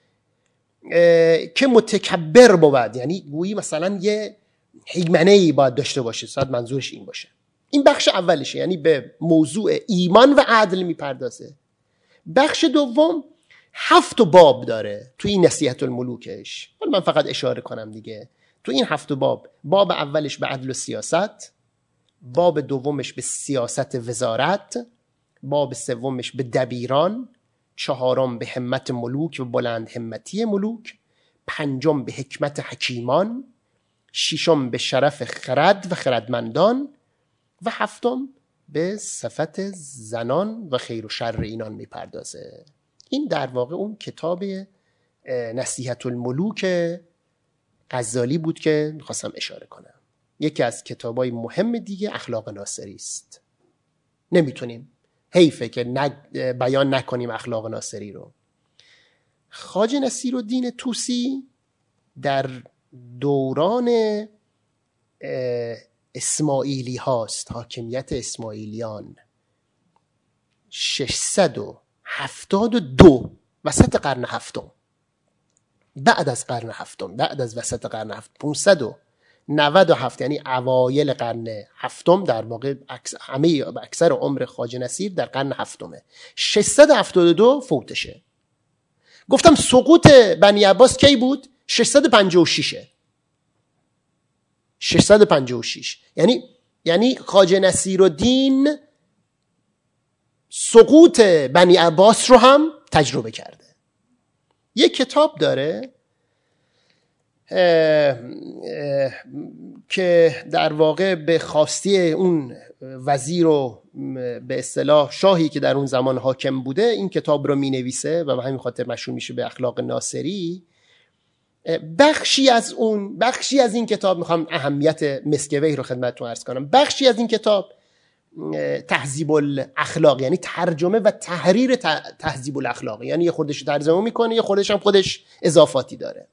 Speaker 1: که متکبر بود، یعنی گویی مثلا یه هیمنه‌ای باید داشته باشه، شاید منظورش این باشه. این بخش اولشه، یعنی به موضوع ایمان و عدل میپردازه. بخش دوم هفت باب داره تو این نصیحت الملوکش، من فقط اشاره کنم دیگه. تو این هفت باب، باب اولش به عدل و سیاست، باب دومش به سیاست وزارت، باب سومش به دبیران، چهارم به همت ملوک و بلند همتی ملوک، پنجم به حکمت حکیمان، ششم به شرف خرد و خردمندان و هفتم به صفت زنان و خیر و شر اینان میپردازه. این در واقع اون کتاب نصیحت الملوک غزالی بود که میخواستم اشاره کنم. یکی از کتابای مهم دیگه اخلاق ناصری است. نمیتونیم، حیفه که نگ... بیان نکنیم اخلاق ناصری رو. خواجه نصیرالدین طوسی در دوران اسماعیلی هاست، حاکمیت اسماعیلیان، ششصد و هفتاد و دو، وسط قرن هفتم، بعد از قرن هفتم، بعد از وسط قرن هفتم، پانصد و نود و هفت یعنی اوایل قرن هفتم، در واقع همه اکثر عمر خواجه نصیر در قرن هفتمه. ششصد و هفتاد و دو فوتشه. گفتم سقوط بنی عباس کی بود؟ ششصد و پنجاه و شش. ششصد و پنجاه و شش یعنی یعنی خواجه نصیرالدین سقوط بنی عباس رو هم تجربه کرده. یک کتاب داره اه اه که در واقع به خواسته اون وزیر و به اصطلاح شاهی که در اون زمان حاکم بوده این کتاب رو می نویسه و به همین خاطر مشهور میشه به اخلاق ناصری. بخشی از اون بخشی از این کتاب، میخوام اهمیت مسکوی رو خدمتتون عرض کنم، بخشی از این کتاب تهذیب الاخلاق یعنی ترجمه و تحریر تهذیب الاخلاق، یعنی یه خودش ترجمه میکنه یه خودش هم خودش اضافاتی داره.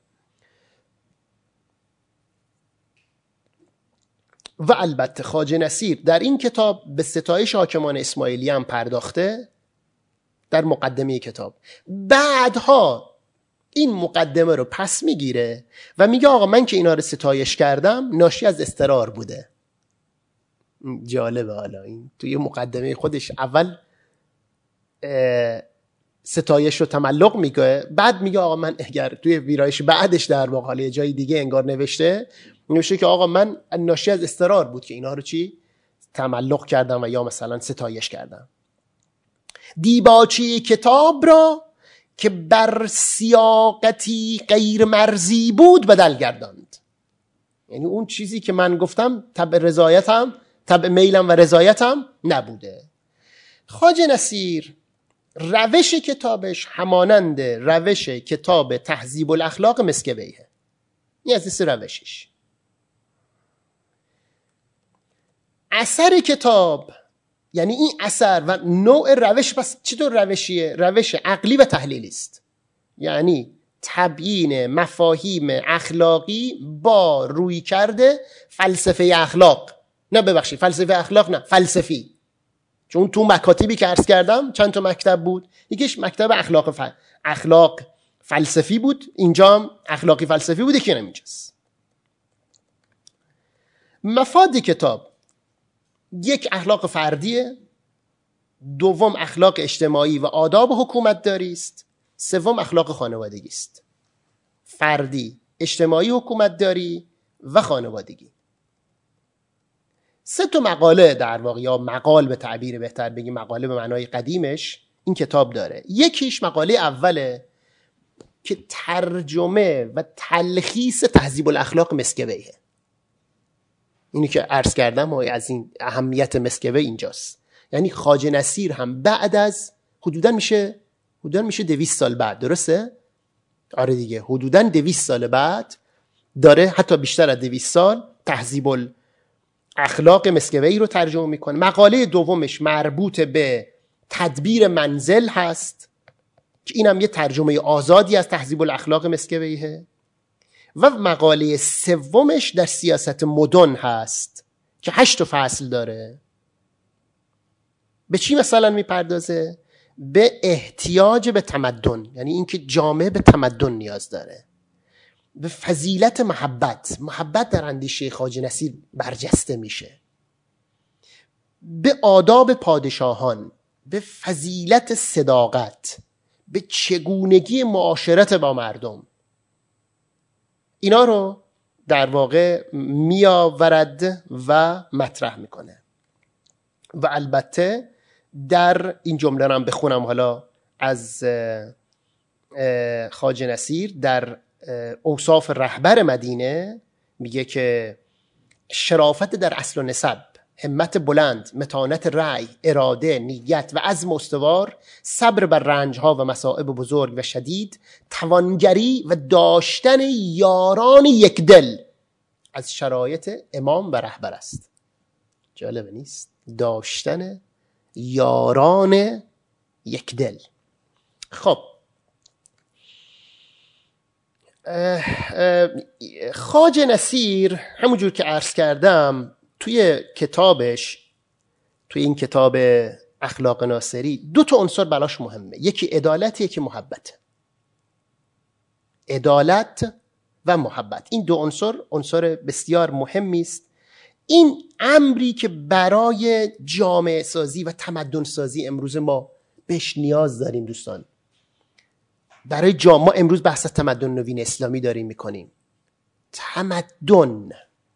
Speaker 1: و البته خواجه نصیر در این کتاب به ستایش حاکمان اسماعیلی هم پرداخته در مقدمه کتاب. بعدها این مقدمه رو پس میگیره و میگه آقا من که اینا رو ستایش کردم ناشی از اضطرار بوده. جالبه. حالا این توی مقدمه خودش اول ستایش رو تملق میگه، بعد میگه آقا من اگر توی ویرایش بعدش در واقع حالا جای دیگه انگار نوشته نوشته که آقا من ناشی از اضطرار بود که اینا رو چی تملق کردم و یا مثلا ستایش کردم. دیباچه کتاب را که بر سیاقتی غیر مرزی بود بدل گرداند. یعنی اون چیزی که من گفتم تبع رضایتم تبع میلم و رضایتم نبوده. خواجه نصیر روش کتابش همانند روش کتاب تهذیب الاخلاق مسکویه. این از این روشش. اثر کتاب یعنی این اثر و نوع روش، پس چطور روشیه؟ روش عقلی و تحلیلی است. یعنی تبیین مفاهیم اخلاقی با روی کرده فلسفه اخلاق. نه ببخشید فلسفه اخلاق نه فلسفی، چون تو مکاتبی که عرض کردم چند تا مکتب بود، یکیش مکتب اخلاق ف... اخلاق فلسفی بود، اینجا هم اخلاقی فلسفی بود، یکی اینجاست. مفاد کتاب یک اخلاق فردیه، دوم اخلاق اجتماعی و آداب حکومت داری است، سوم اخلاق خانوادگی است. فردی، اجتماعی، حکومت داری و خانوادگی. سه تا مقاله در واقع، یا مقال به تعبیر بهتر بگیم، مقاله به معنای قدیمش این کتاب داره. یکیش مقاله اوله که ترجمه و تلخیص تهذیب الاخلاق مسکویه. اینی که عرض کردم و از این اهمیت مسکوی اینجاست. یعنی خواجه نصیر هم بعد از حدوداً میشه حدوداً میشه دویست سال بعد، درسته؟ آره دیگه، حدوداً دویست سال بعد داره، حتی بیشتر از دویست سال، تهذیب الاخلاق مسکوی رو ترجمه میکنه. مقاله دومش مربوط به تدبیر منزل هست که اینم یه ترجمه آزادی از تهذیب الاخلاق مسکویه. و مقاله سومش در سیاست مدن هست که هشت فصل داره. به چی مثلا میپردازه؟ به احتیاج به تمدن، یعنی اینکه جامعه به تمدن نیاز داره. به فضیلت محبت، محبت در اندیشه خواجه نصیر برجسته میشه. به آداب پادشاهان، به فضیلت صداقت، به چگونگی معاشرت با مردم، اینا رو در واقع میآورد و مطرح میکنه. و البته در این جمله رو هم بخونم حالا از خواجه نصیر در اوصاف رهبر مدینه، میگه که شرافت در اصل و نسب، همت بلند، متانت رأی، اراده، نیت و عزم استوار، صبر بر رنجها و مصائب بزرگ و شدید، توانگری و داشتن یاران یک دل از شرایط امام و رهبر است. جالب نیست؟ داشتن یاران یک دل. خب خواجه نصیر همونجور که عرض کردم توی کتابش، توی این کتاب اخلاق ناصری، دو تا عنصر براش مهمه. یکی عدالت، یکی محبت. عدالت و محبت. این دو عنصر عنصر بسیار مهمی است. این امری که برای جامعه سازی و تمدن سازی امروز ما بهش نیاز داریم دوستان. برای جامعه ما امروز بحث تمدن نوین اسلامی داریم میکنیم. تمدن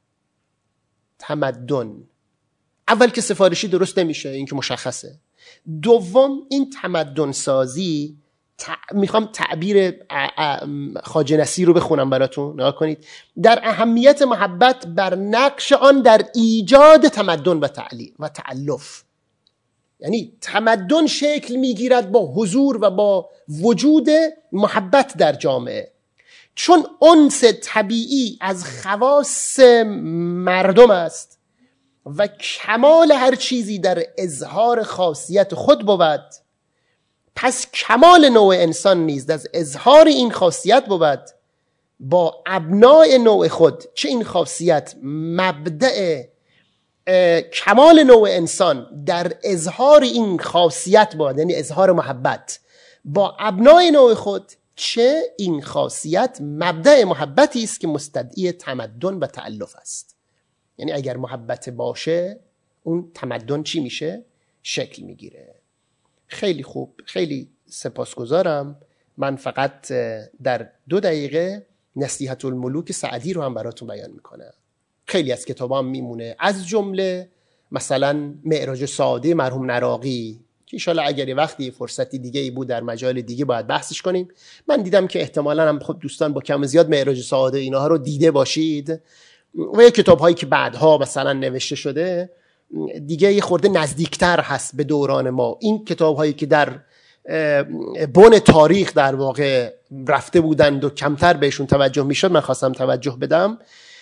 Speaker 1: تمدن اول که سفارشی درست نمیشه، این که مشخصه. دوم این تمدن سازی ت... میخوام تعبیر خواجه نصیر رو بخونم براتون، نگاه کنید. در اهمیت محبت بر نقش آن در ایجاد تمدن و تعلیف و تألف. یعنی تمدن شکل میگیرد با حضور و با وجود محبت در جامعه، چون انس طبیعی از خواص مردم است و کمال هر چیزی در اظهار خاصیت خود بود. پس کمال نوع انسان نیز از اظهار این خاصیت بود با ابناء نوع خود، چه این خاصیت مبدأ کمال نوع انسان در اظهار این خاصیت بود، یعنی اظهار محبت با ابناء نوع خود، چه این خاصیت مبدأ محبتی است که مستدعی تمدن و تألف است. یعنی اگر محبت باشه اون تمدن چی میشه؟ شکل میگیره. خیلی خوب، خیلی سپاسگزارم. من فقط در دو دقیقه نصیحت الملوک سعدی رو هم براتون بیان میکنم. خیلی از کتابام میمونه، از جمله مثلا معراج ساده مرحوم نراقی که انشالله اگر یه وقتی فرصتی دیگه ای بود در مجال دیگه باید بحثش کنیم. من دیدم که احتمالاً هم خب دوستان با کم زیاد معراج ساده اینها رو دیده باشید و یه کتاب هایی که بعدها مثلا نوشته شده دیگه یه خورده نزدیکتر هست به دوران ما. این کتاب هایی که در بن تاریخ در واقع رفته بودند و کمتر بهشون توجه میشد، من خواستم توجه بدم.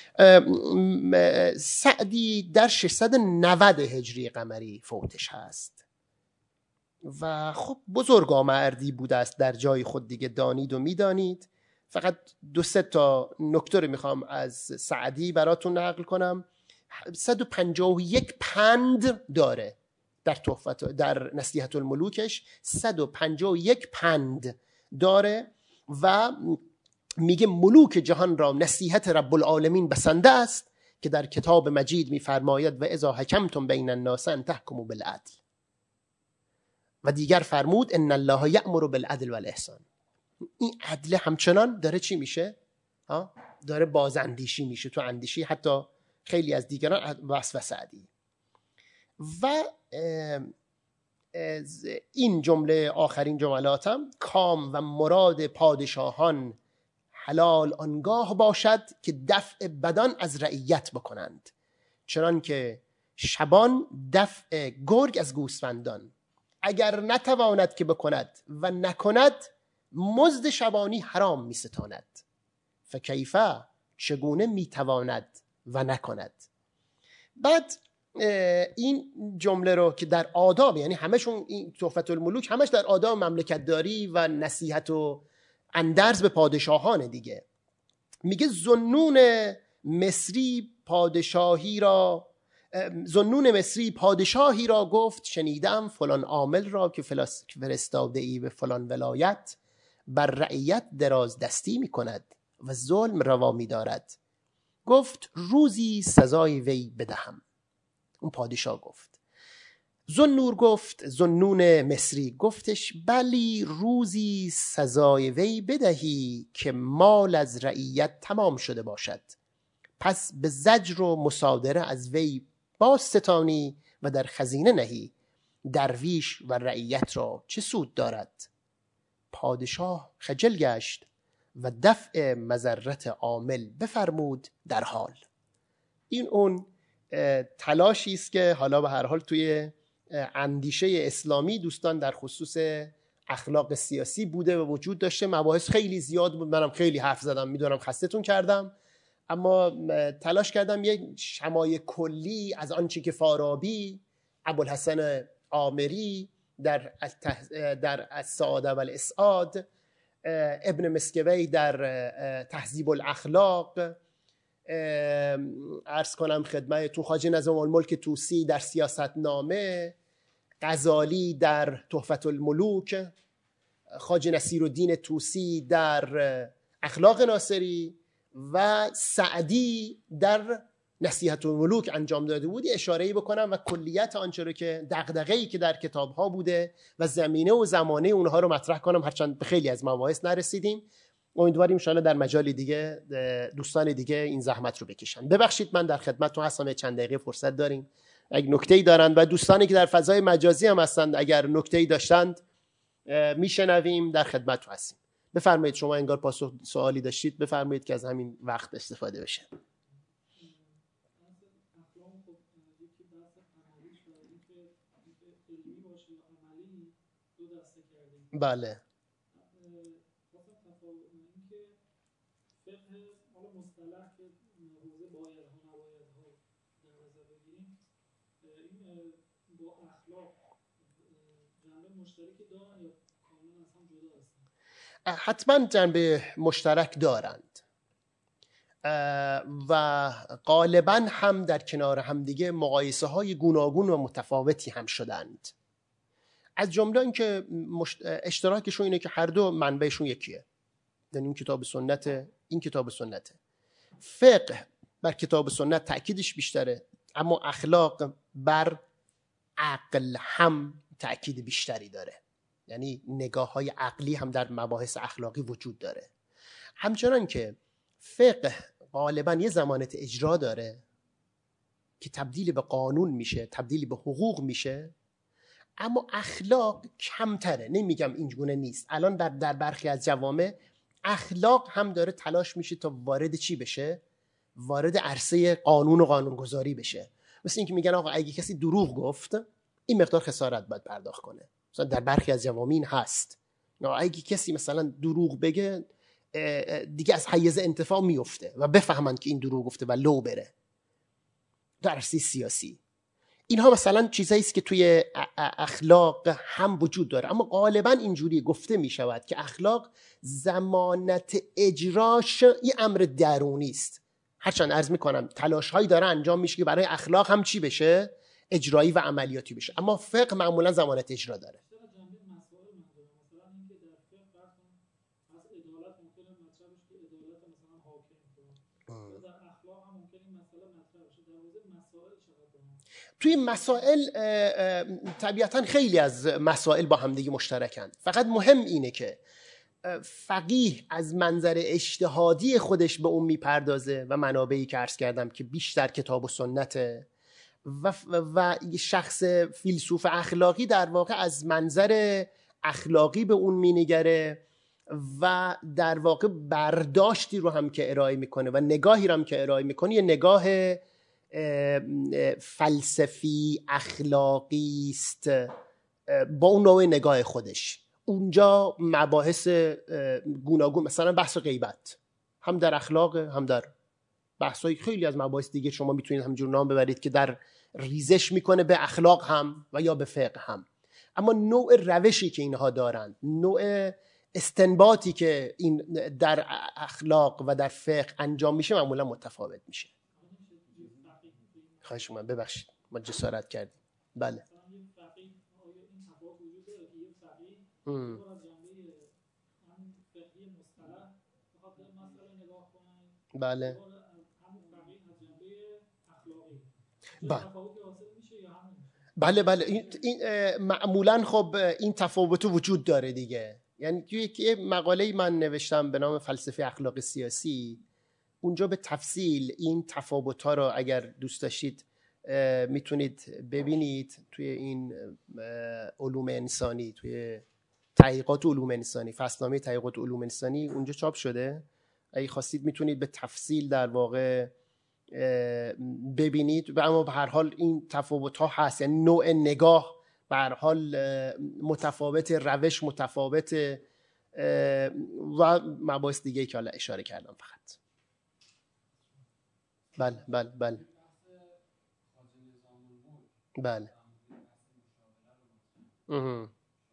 Speaker 1: سعدی در ششصد و نود هجری قمری فوتش هست و خب بزرگا مردی بوده است در جای خود، دیگه دانید و میدانید. فقط دو سه تا نکته رو میخوام از سعدی براتون نقل کنم. صد و پنجاه و یک پند داره در تحفت در نصیحت الملوکش، صد و پنجاه و یک پند داره و میگه ملوک جهان را نصیحت رب العالمین بسنده است که در کتاب مجید میفرماید و اذا حکمتم بین الناس ان تحکموا بالعدل، و دیگر فرمود ان الله یأمر بالعدل والاحسان. این عدل همچنان داره چی میشه؟ ها؟ داره بازاندیشی میشه تو اندیشی حتی خیلی از دیگران وصف سعدی. و این جمله آخرین جملاتم، کام و مراد پادشاهان حلال آنگاه باشد که دفع بدان از رعیت بکنند، چنان که شبان دفع گرگ از گوسفندان. اگر نتواند که بکند و نکند، مزد شبانی حرام می ستاند. فکیفه، چگونه می تواند و نکند. بعد این جمله رو که در آداب، یعنی همشون این تحفت الملوک همش در آداب مملکت داری و نصیحت و اندرز به پادشاهان دیگه، میگه ذوالنون مصری پادشاهی را ذوالنون مصری پادشاهی را گفت شنیدم فلان عامل را که فرستاده ای به فلان ولایت بر رعیت دراز دستی می کند و ظلم روا می دارد. گفت روزی سزای وی بدهم. اون پادشاه گفت. ذوالنور گفت ذوالنون مصری گفتش بلی روزی سزای وی بدهی که مال از رعیت تمام شده باشد، پس به زجر و مصادره از وی باز ستانی و در خزینه نهی. درویش و رعیت را چه سود دارد؟ پادشاه خجل گشت و دفع مضرت عامل بفرمود در حال. این اون تلاشی است که حالا به هر حال توی اندیشه اسلامی دوستان در خصوص اخلاق سیاسی بوده و وجود داشته. مباحث خیلی زیاد بود، منم خیلی حرف زدم، میدونم خستتون کردم، اما تلاش کردم یک شمای کلی از آنچه که فارابی، ابوالحسن آمری در در السعاده و الاسعاد، ابن مسکوی در تهذیب الاخلاق، عرض کنم خدمتتون خواجه نظام الملک طوسی در سیاست نامه، غزالی در تحفت الملوک، خواجه نصیرالدین طوسی در اخلاق ناصری و سعدی در نصیحت الملوک انجام داده بود اشاره‌ای بکنم و کلیت آنچه رو که دغدغه‌ای که در کتاب‌ها بوده و زمینه و زمانه اونها رو مطرح کنم، هرچند به خیلی از مباحث نرسیدیم. امیدواریم ان شاءالله در مجال دیگه دوستان دیگه این زحمت رو بکشن. ببخشید من در خدمتتون هستم، چند دقیقه فرصت داریم اگه نکته‌ای دارن و دوستانی که در فضای مجازی هم هستند اگر نکته‌ای داشتند میشنویم، در خدمتتون هستیم. بفرمایید، شما انگار پاسخ سوالی داشتید، بفرمایید که از همین وقت استفاده بشه. بله. حتما جنبه مشترک دارند و غالبا هم در کنار هم دیگه مقایسه های گوناگون و متفاوتی هم شدند. از جمله این که اشتراکشون اینه که هر دو منبعشون یکیه، یعنی این کتاب سنت، این کتاب سنته. فقه بر کتاب سنت تأکیدش بیشتره، اما اخلاق بر عقل هم تأکید بیشتری داره، یعنی نگاه های عقلی هم در مباحث اخلاقی وجود داره. همچنان که فقه غالبا یه ضمانت اجرا داره که تبدیل به قانون میشه، تبدیل به حقوق میشه، اما اخلاق کمتره. نمیگم این گونه نیست، الان در در برخی از جوامع اخلاق هم داره تلاش میشه تا وارد چی بشه؟ وارد عرصه قانون و قانونگذاری بشه. مثل اینکه میگن آقا اگه کسی دروغ گفت این مقدار خسارت باید پرداخت کنه. مثلا در برخی از جوامع هست اگه کسی مثلا دروغ بگه دیگه از حیز انتفاع میفته و بفهمن که این دروغ گفته و لو بره. در عرصه سیاسی اینها مثلا چیزایی است که توی اخلاق هم وجود داره، اما غالبا اینجوری گفته می شود که اخلاق ضمانت اجراش یه امر درونی است. هرچند عرض می کنم تلاش هایی داره انجام میشه که برای اخلاق هم چی بشه؟ اجرایی و عملیاتی بشه، اما فقه معمولا ضمانت اجرا داره. توی مسائل طبیعتاً خیلی از مسائل با هم دیگه مشترکن، فقط مهم اینه که فقیه از منظر اجتهادی خودش به اون میپردازه و منابعی که عرض کردم که بیشتر کتاب و سنته و, و شخص فیلسوف اخلاقی در واقع از منظر اخلاقی به اون مینگره و در واقع برداشتی رو هم که ارائه میکنه و نگاهی رو هم که ارائه میکنه یه نگاه فلسفی اخلاقی است با اون نوع نگاه خودش. اونجا مباحث گوناگون، مثلا بحث غیبت هم در اخلاق هم در بحث‌های خیلی از مباحث دیگه شما میتونید همینجور نام ببرید که در ریزش میکنه به اخلاق هم و یا به فقه هم، اما نوع روشی که اینها دارند، نوع استنباطی که این در اخلاق و در فقه انجام میشه معمولا متفاوت میشه. خواهش من ببخشید ما جسارت کردیم. بله. ام. بله. بله بله این معمولا خب این تفاوت وجود داره دیگه. یعنی توی یک مقاله من نوشتم به نام فلسفه اخلاق سیاسی، اونجا به تفصیل این تفاوت‌ها رو اگر دوست داشتید میتونید ببینید توی این علوم انسانی، توی تحقیقات علوم انسانی، فصلنامه تحقیقات علوم انسانی اونجا چاپ شده. اگه خواستید میتونید به تفصیل در واقع ببینید. و اما به هر حال این تفاوت‌ها هست، یعنی نوع نگاه به هر حال متفاوت، روش متفاوت و مباحث دیگه که حالا اشاره کردم فقط. بله بله بله بله اه.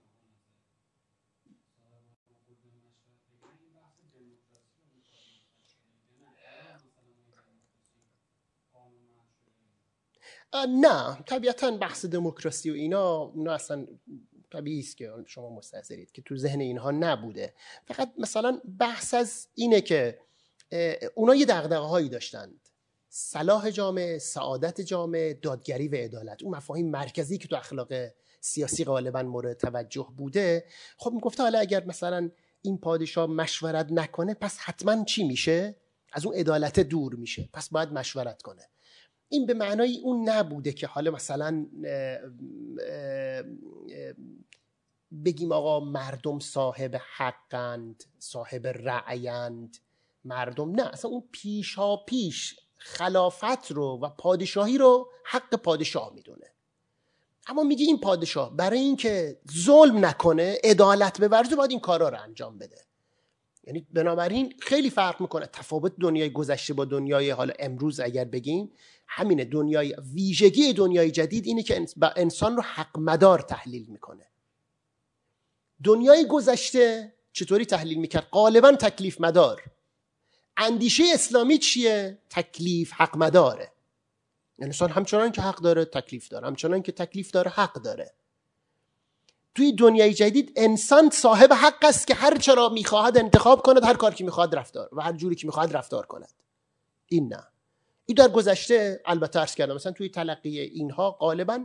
Speaker 1: نه طبیعتاً بحث دموکراسی و اینا اونا اصلا طبیعی است که شما مستحضرید که تو ذهن اینها نبوده. فقط مثلا بحث از اینه که اونا یه دغدغه هایی داشتند: صلاح جامعه، سعادت جامعه، دادگری و عدالت. اون مفاهیم مرکزی که تو اخلاق سیاسی غالبا مورد توجه بوده. خب میگفته حالا اگر مثلا این پادشاه مشورت نکنه پس حتما چی میشه؟ از اون عدالت دور میشه، پس باید مشورت کنه. این به معنای اون نبوده که حالا مثلا اه اه اه بگیم آقا مردم صاحب حقند، صاحب رأیند، مردم نه، اصلا اون پیشا پیش خلافت رو و پادشاهی رو حق پادشاه میدونه. اما میگه این پادشاه برای اینکه ظلم نکنه، عدالت بورزه، باید این کارا رو انجام بده. یعنی بنابراین خیلی فرق میکنه. تفاوت دنیای گذشته با دنیای حالا امروز اگر بگیم همینه. دنیای ویژگی دنیای جدید اینه که انسان رو حق مدار تحلیل میکنه. دنیای گذشته چطوری تحلیل میکرد؟ غالبا تکلیف مدار. اندیشه اسلامی چیه؟ تکلیف حق مداره. انسان همچنان که حق داره تکلیف داره، همچنان که تکلیف داره حق داره. توی دنیای جدید انسان صاحب حق است که هر چرا میخواهد انتخاب کند، هر کار که میخواهد رفتار و هر جوری که میخواهد رفتار کند. این نه. این در گذشته البته عرض کردم مثلا توی تلقی اینها غالبا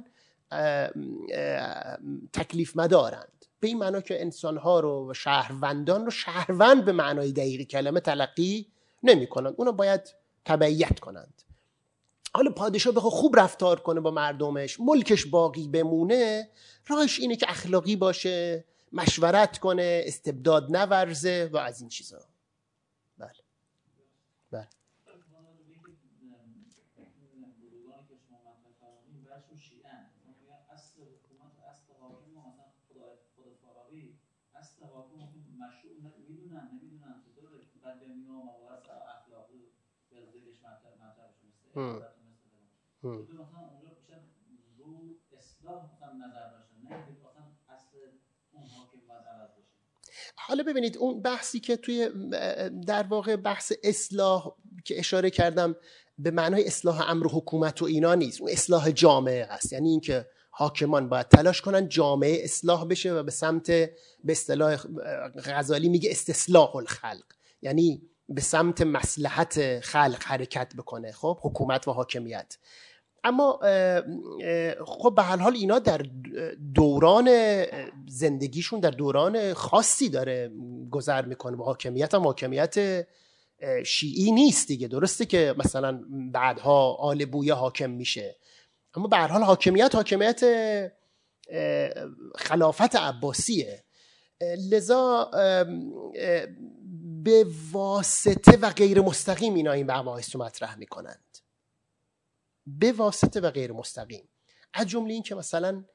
Speaker 1: تکلیف مدارند، به این معنا که انسانها رو و شهروندان رو شهروند به معنای دقیق کلمه تلقی نمی کنند. اونا باید تبعیت کنند. حالا پادشاه بخواد خوب رفتار کنه با مردمش، ملکش باقی بمونه، راهش اینه که اخلاقی باشه، مشورت کنه، استبداد نورزه و از این چیزا. بله بله هم. هم. حالا ببینید اون بحثی که توی در واقع بحث اصلاح که اشاره کردم به معنای اصلاح امر حکومت و اینا نیست، اون اصلاح جامعه است. یعنی اینکه حاکمان باید تلاش کنن جامعه اصلاح بشه و به سمت، به اصطلاح غزالی میگه استصلاح الخلق، یعنی به سمت مصلحت خلق حرکت بکنه. خب حکومت و حاکمیت. اما خب به هر حال اینا در دوران زندگیشون در دوران خاصی داره گذر میکنه. با حاکمیت هم حاکمیت شیعی نیست دیگه. درسته که مثلا بعدها آل بویه حاکم میشه، اما به هر حال حاکمیت حاکمیت خلافت عباسیه. لذا به واسطه و غیر مستقیم اینا این مباحث رو مطرح میکنند، به واسطه و غیر مستقیم. از جمله این که مثلا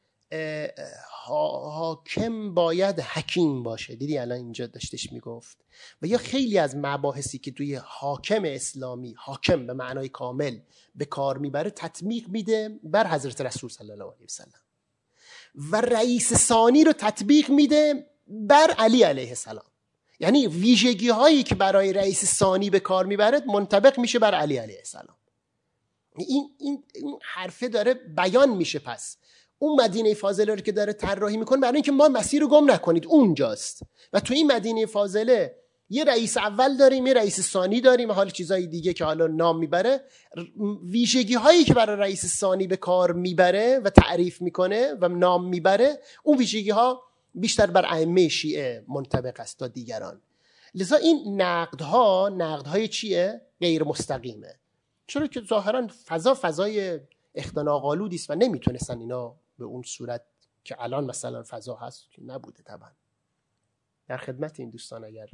Speaker 1: حاکم باید حکیم باشه. دیدی الان اینجا داشتش میگفت. و یا خیلی از مباحثی که توی حاکم اسلامی، حاکم به معنای کامل به کار میبره، تطبیق میده بر حضرت رسول صلی الله علیه وسلم، و رئیس ثانی رو تطبیق میده بر علی علیه السلام. یعنی ویژگی هایی که برای رئیس ثانی به کار میبرد منطبق میشه بر علی علیه السلام. این این این حرفه داره بیان میشه. پس اون مدینه فاضله رو که داره طراحی میکنه برای اینکه ما مسیر رو گم نکنید اونجاست. و تو این مدینه فاضله یه رئیس اول داریم، یه رئیس ثانی داریم، حالا چیزای دیگه که حالا نام میبره، ویژگی هایی که برای رئیس ثانی به کار میبره و تعریف میکنه و نام میبره، اون ویژگی ها بیشتر بر ائمه شیعه منطبق است تا دیگران. لذا این نقدها نقدهای چیه؟ غیر مستقیمه. چرا که ظاهرا فضا فضای اختناق‌آلودی است و نمیتونستن اینا به اون صورت که الان مثلا فضا هست که نبوده. طبعا در خدمت این دوستان اگر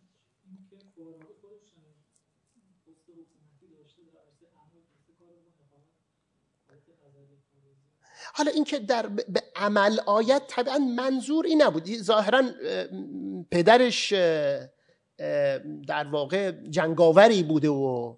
Speaker 1: حالا این که در به عمل آید، طبعا منظور این نبود. ظاهرا پدرش در واقع جنگاوری بوده و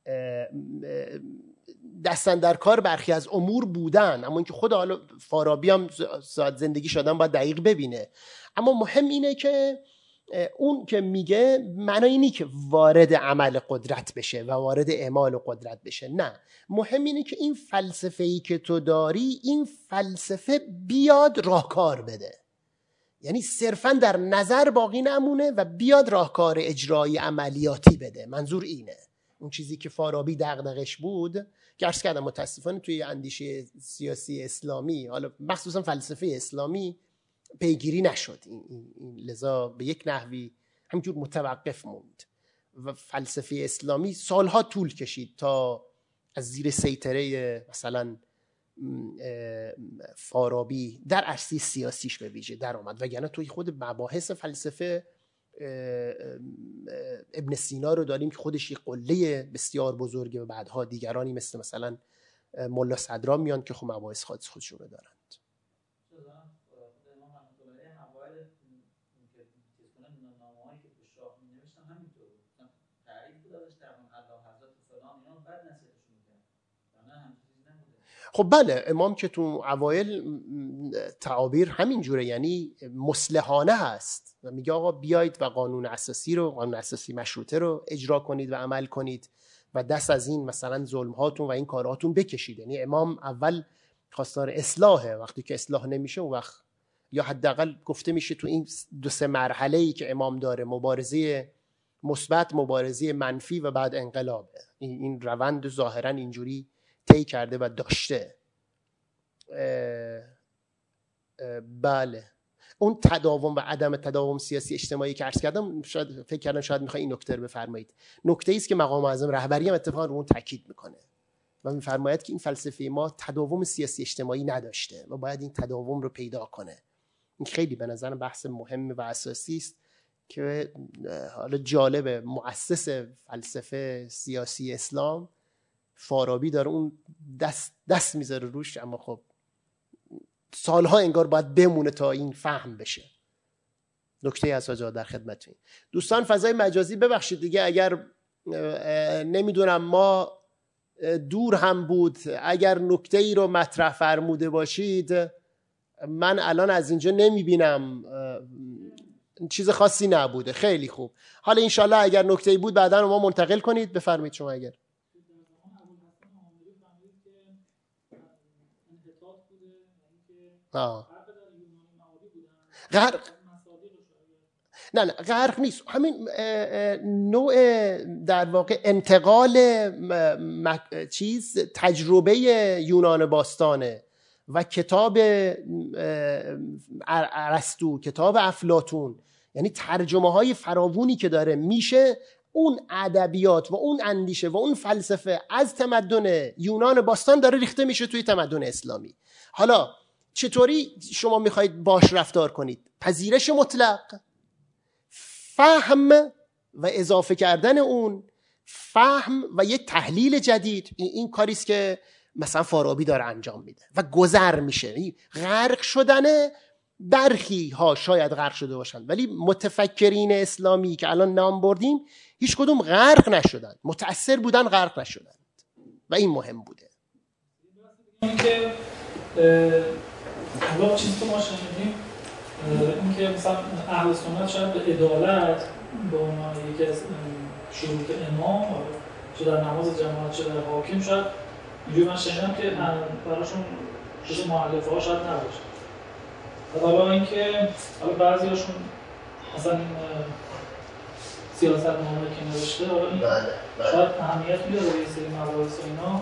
Speaker 1: دستن در کار برخی از امور بودن، اما اینکه خود حالا فارابی هم ساعت زندگی شدن باید دقیق ببینه. اما مهم اینه که اون که میگه معنی اینی که وارد عمل قدرت بشه و وارد اعمال قدرت بشه، نه، مهم اینه که این فلسفه‌ای که تو داری، این فلسفه بیاد راهکار بده. یعنی صرفا در نظر باقی نمونه و بیاد راهکار اجرایی عملیاتی بده. منظور اینه. اون چیزی که فارابی دغدغش بود که عرض کردم متاسفانه توی اندیشه سیاسی اسلامی، حالا مخصوصا فلسفه اسلامی، پیگیری نشد. این, این لذا به یک نحوی همینجور متوقف موند و فلسفه اسلامی سالها طول کشید تا از زیر سیطره مثلا فارابی در عرصه سیاسیش به ویژه در آمد. وگرنه توی خود مباحث فلسفه ابن سینا رو داریم که خودش یک قله بسیار بزرگه و بعدها دیگرانی مثل مثلا ملا صدرا میان که خب مباحث خاص خودشون رو دارند. خب بله، امام که تو اوایل تعابیر همین جوره، یعنی مصلحانه هست و میگه آقا بیایید و قانون اساسی رو، قانون اساسی مشروطه رو اجرا کنید و عمل کنید و دست از این مثلا ظلم هاتون و این کارهاتون بکشید. یعنی امام اول خواستار اصلاحه، وقتی که اصلاح نمیشه اون وقت یا حداقل گفته میشه تو این دو سه مرحله‌ای که امام داره، مبارزه مثبت، مبارزه منفی و بعد انقلاب، این این روند ظاهرا اینجوری طی کرده و داشته. اه اه بله، اون تداوم و عدم تداوم سیاسی اجتماعی که عرض کردم، شاید فکر کردم شاید میخوای این نکته رو بفرمایید. نکته ای است که مقام معظم رهبری هم اتفاقا رو اون تاکید میکنه و میفرماید که این فلسفه ما تداوم سیاسی اجتماعی نداشته و باید این تداوم رو پیدا کنه. این خیلی به نظرم بحث مهم و اساسی است که حالا جالب، مؤسس فلسفه سیاسی اسلام فارابی داره اون دست دست میذاره روش، اما خب سالها انگار باید بمونه تا این فهم بشه. نکته اساسی در خدمتتون دوستان. فضای مجازی ببخشید دیگه اگر نمیدونم ما دور هم بود، اگر نکته ای رو مطرح فرموده باشید من الان از اینجا نمیبینم، چیز خاصی نبوده. خیلی خوب. حالا انشالله اگر نکته ای بود بعدا ما منتقل کنید. بفرمایید شما. اگر آه. غرق نه نه غرق نیست، همین نوع در واقع انتقال چیز تجربه یونان باستانه و کتاب ارسطو، کتاب افلاطون، یعنی ترجمه های فراوونی که داره میشه اون ادبیات و اون اندیشه و اون فلسفه از تمدن یونان باستان داره ریخته میشه توی تمدن اسلامی. حالا چطوری شما میخواید باش رفتار کنید؟ پذیرش مطلق، فهم و اضافه کردن اون، فهم و یک تحلیل جدید. این, این کاریست که مثلا فارابی داره انجام میده و گذر میشه. غرق شدنه، برخی ها شاید غرق شده باشند ولی متفکرین اسلامی که الان نام بردیم هیچ کدوم غرق نشدن، متأثر بودن، غرق نشدند و این مهم بوده.
Speaker 2: این که حالا چیزی که ما شنیدیم این که مثلا اهل سنت شاید به عدالت به عنوان یکی از شروط امام، چه در نماز جماعت چه در حاکم، شاید اینجوری من شنیدم که براشون جز مؤلفه ها شاید نباشه. حالا اینکه حالا بعضی هاشون مثلا سیاست نامه که نوشته، حالا این شاید اهمیت میده به یه سری مباحث و اینا.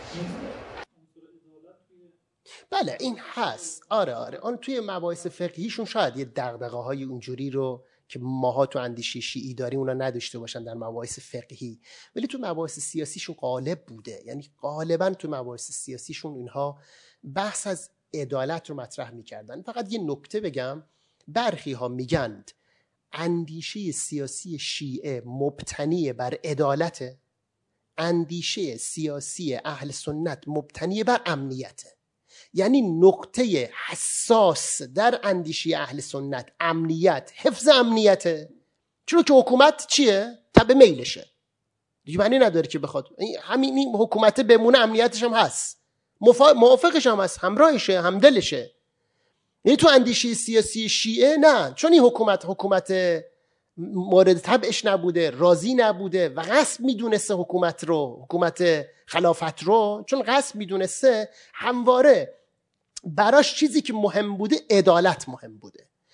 Speaker 1: بله این هست. آره آره اون توی مباحث فقهیشون شاید یه دغدغه های اونجوری رو که ماها تو اندیشه شیعی داریم اونا نداشته باشن در مباحث فقهی، ولی تو مباحث سیاسیشون غالب بوده. یعنی غالبا تو مباحث سیاسیشون اینها بحث از عدالت رو مطرح میکردن. فقط یه نکته بگم، برخی ها میگند اندیشه سیاسی شیعه مبتنی بر عدالته، اندیشه سیاسی اهل سنت مبتنی بر امنیته. یعنی نقطه حساس در اندیشه اهل سنت امنیت، حفظ امنیته. چون که حکومت چیه؟ تبع میلشه، دیگه معنی نداره که بخواد همین این حکومت بمونه، امنیتش هم هست، موافقش هم هست، همراهشه، همدلشه. یعنی تو اندیشه سیاسی شیعه نه، چون این حکومت حکومت مورد تبعش نبوده، راضی نبوده و غصب میدونسته حکومت رو، حکومت خلافت رو، چون غصب میدونسته همواره براش چیزی که مهم بوده عدالت مهم بوده.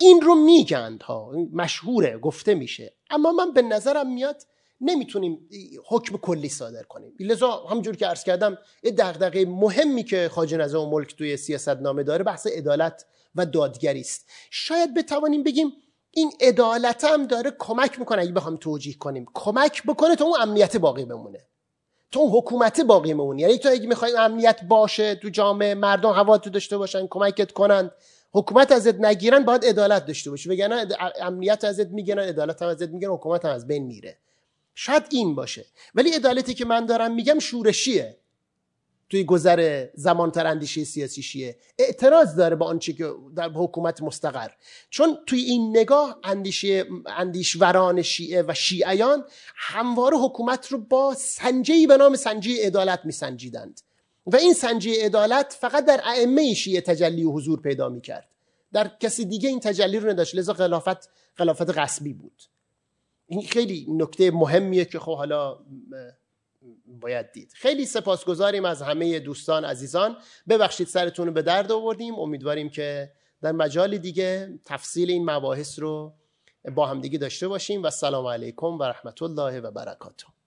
Speaker 1: این رو میگند ها، مشهوره، گفته میشه، اما من به نظرم میاد نمیتونیم حکم کلی صادر کنیم. لذا همونجور که عرض کردم یه دغدغه مهمی که خواجه نظام الملک توی سیاستنامه داره بحث عدالت و دادگری است. شاید بتوانیم بگیم این عدالت هم داره کمک میکنه، اگه بخوام توجیه کنیم کمک بکنه تا اون امنیت باقی بمونه، تا اون حکومت باقی بمونه. یعنی تو اگه میخوای امنیت باشه تو جامعه، مردم هوا تو داشته باشن، کمکت کنن، حکومت ازت نگیرن، باید عدالت داشته باشی، وگرنه امنیت ازت میگیرن، عدالت هم ازت میگیرن، حکومت هم از بین میره. شاید این باشه، ولی عدالتی که من دارم میگم شورشیه، توی گذر زمان تر اندیشه سیاسی شیعه اعتراض داره با آنچه که در حکومت مستقر، چون توی این نگاه اندیشه اندیشوران شیعه و شیعیان همواره حکومت رو با سنجه‌ای به نام سنجه عدالت میسنجیدند و این سنجه عدالت فقط در ائمه شیعه تجلی و حضور پیدا میکرد، در کسی دیگه این تجلی رو نداشت، لذا خلافت خلافت غصبی بود. این خیلی نکته مهمیه که خب حالا باید دید. خیلی سپاسگزاریم از همه دوستان عزیزان، ببخشید سرتون رو به درد آوردیم، امیدواریم که در مجال دیگه تفصیل این مباحث رو با هم دیگه داشته باشیم و السلام علیکم و رحمت الله و برکاته.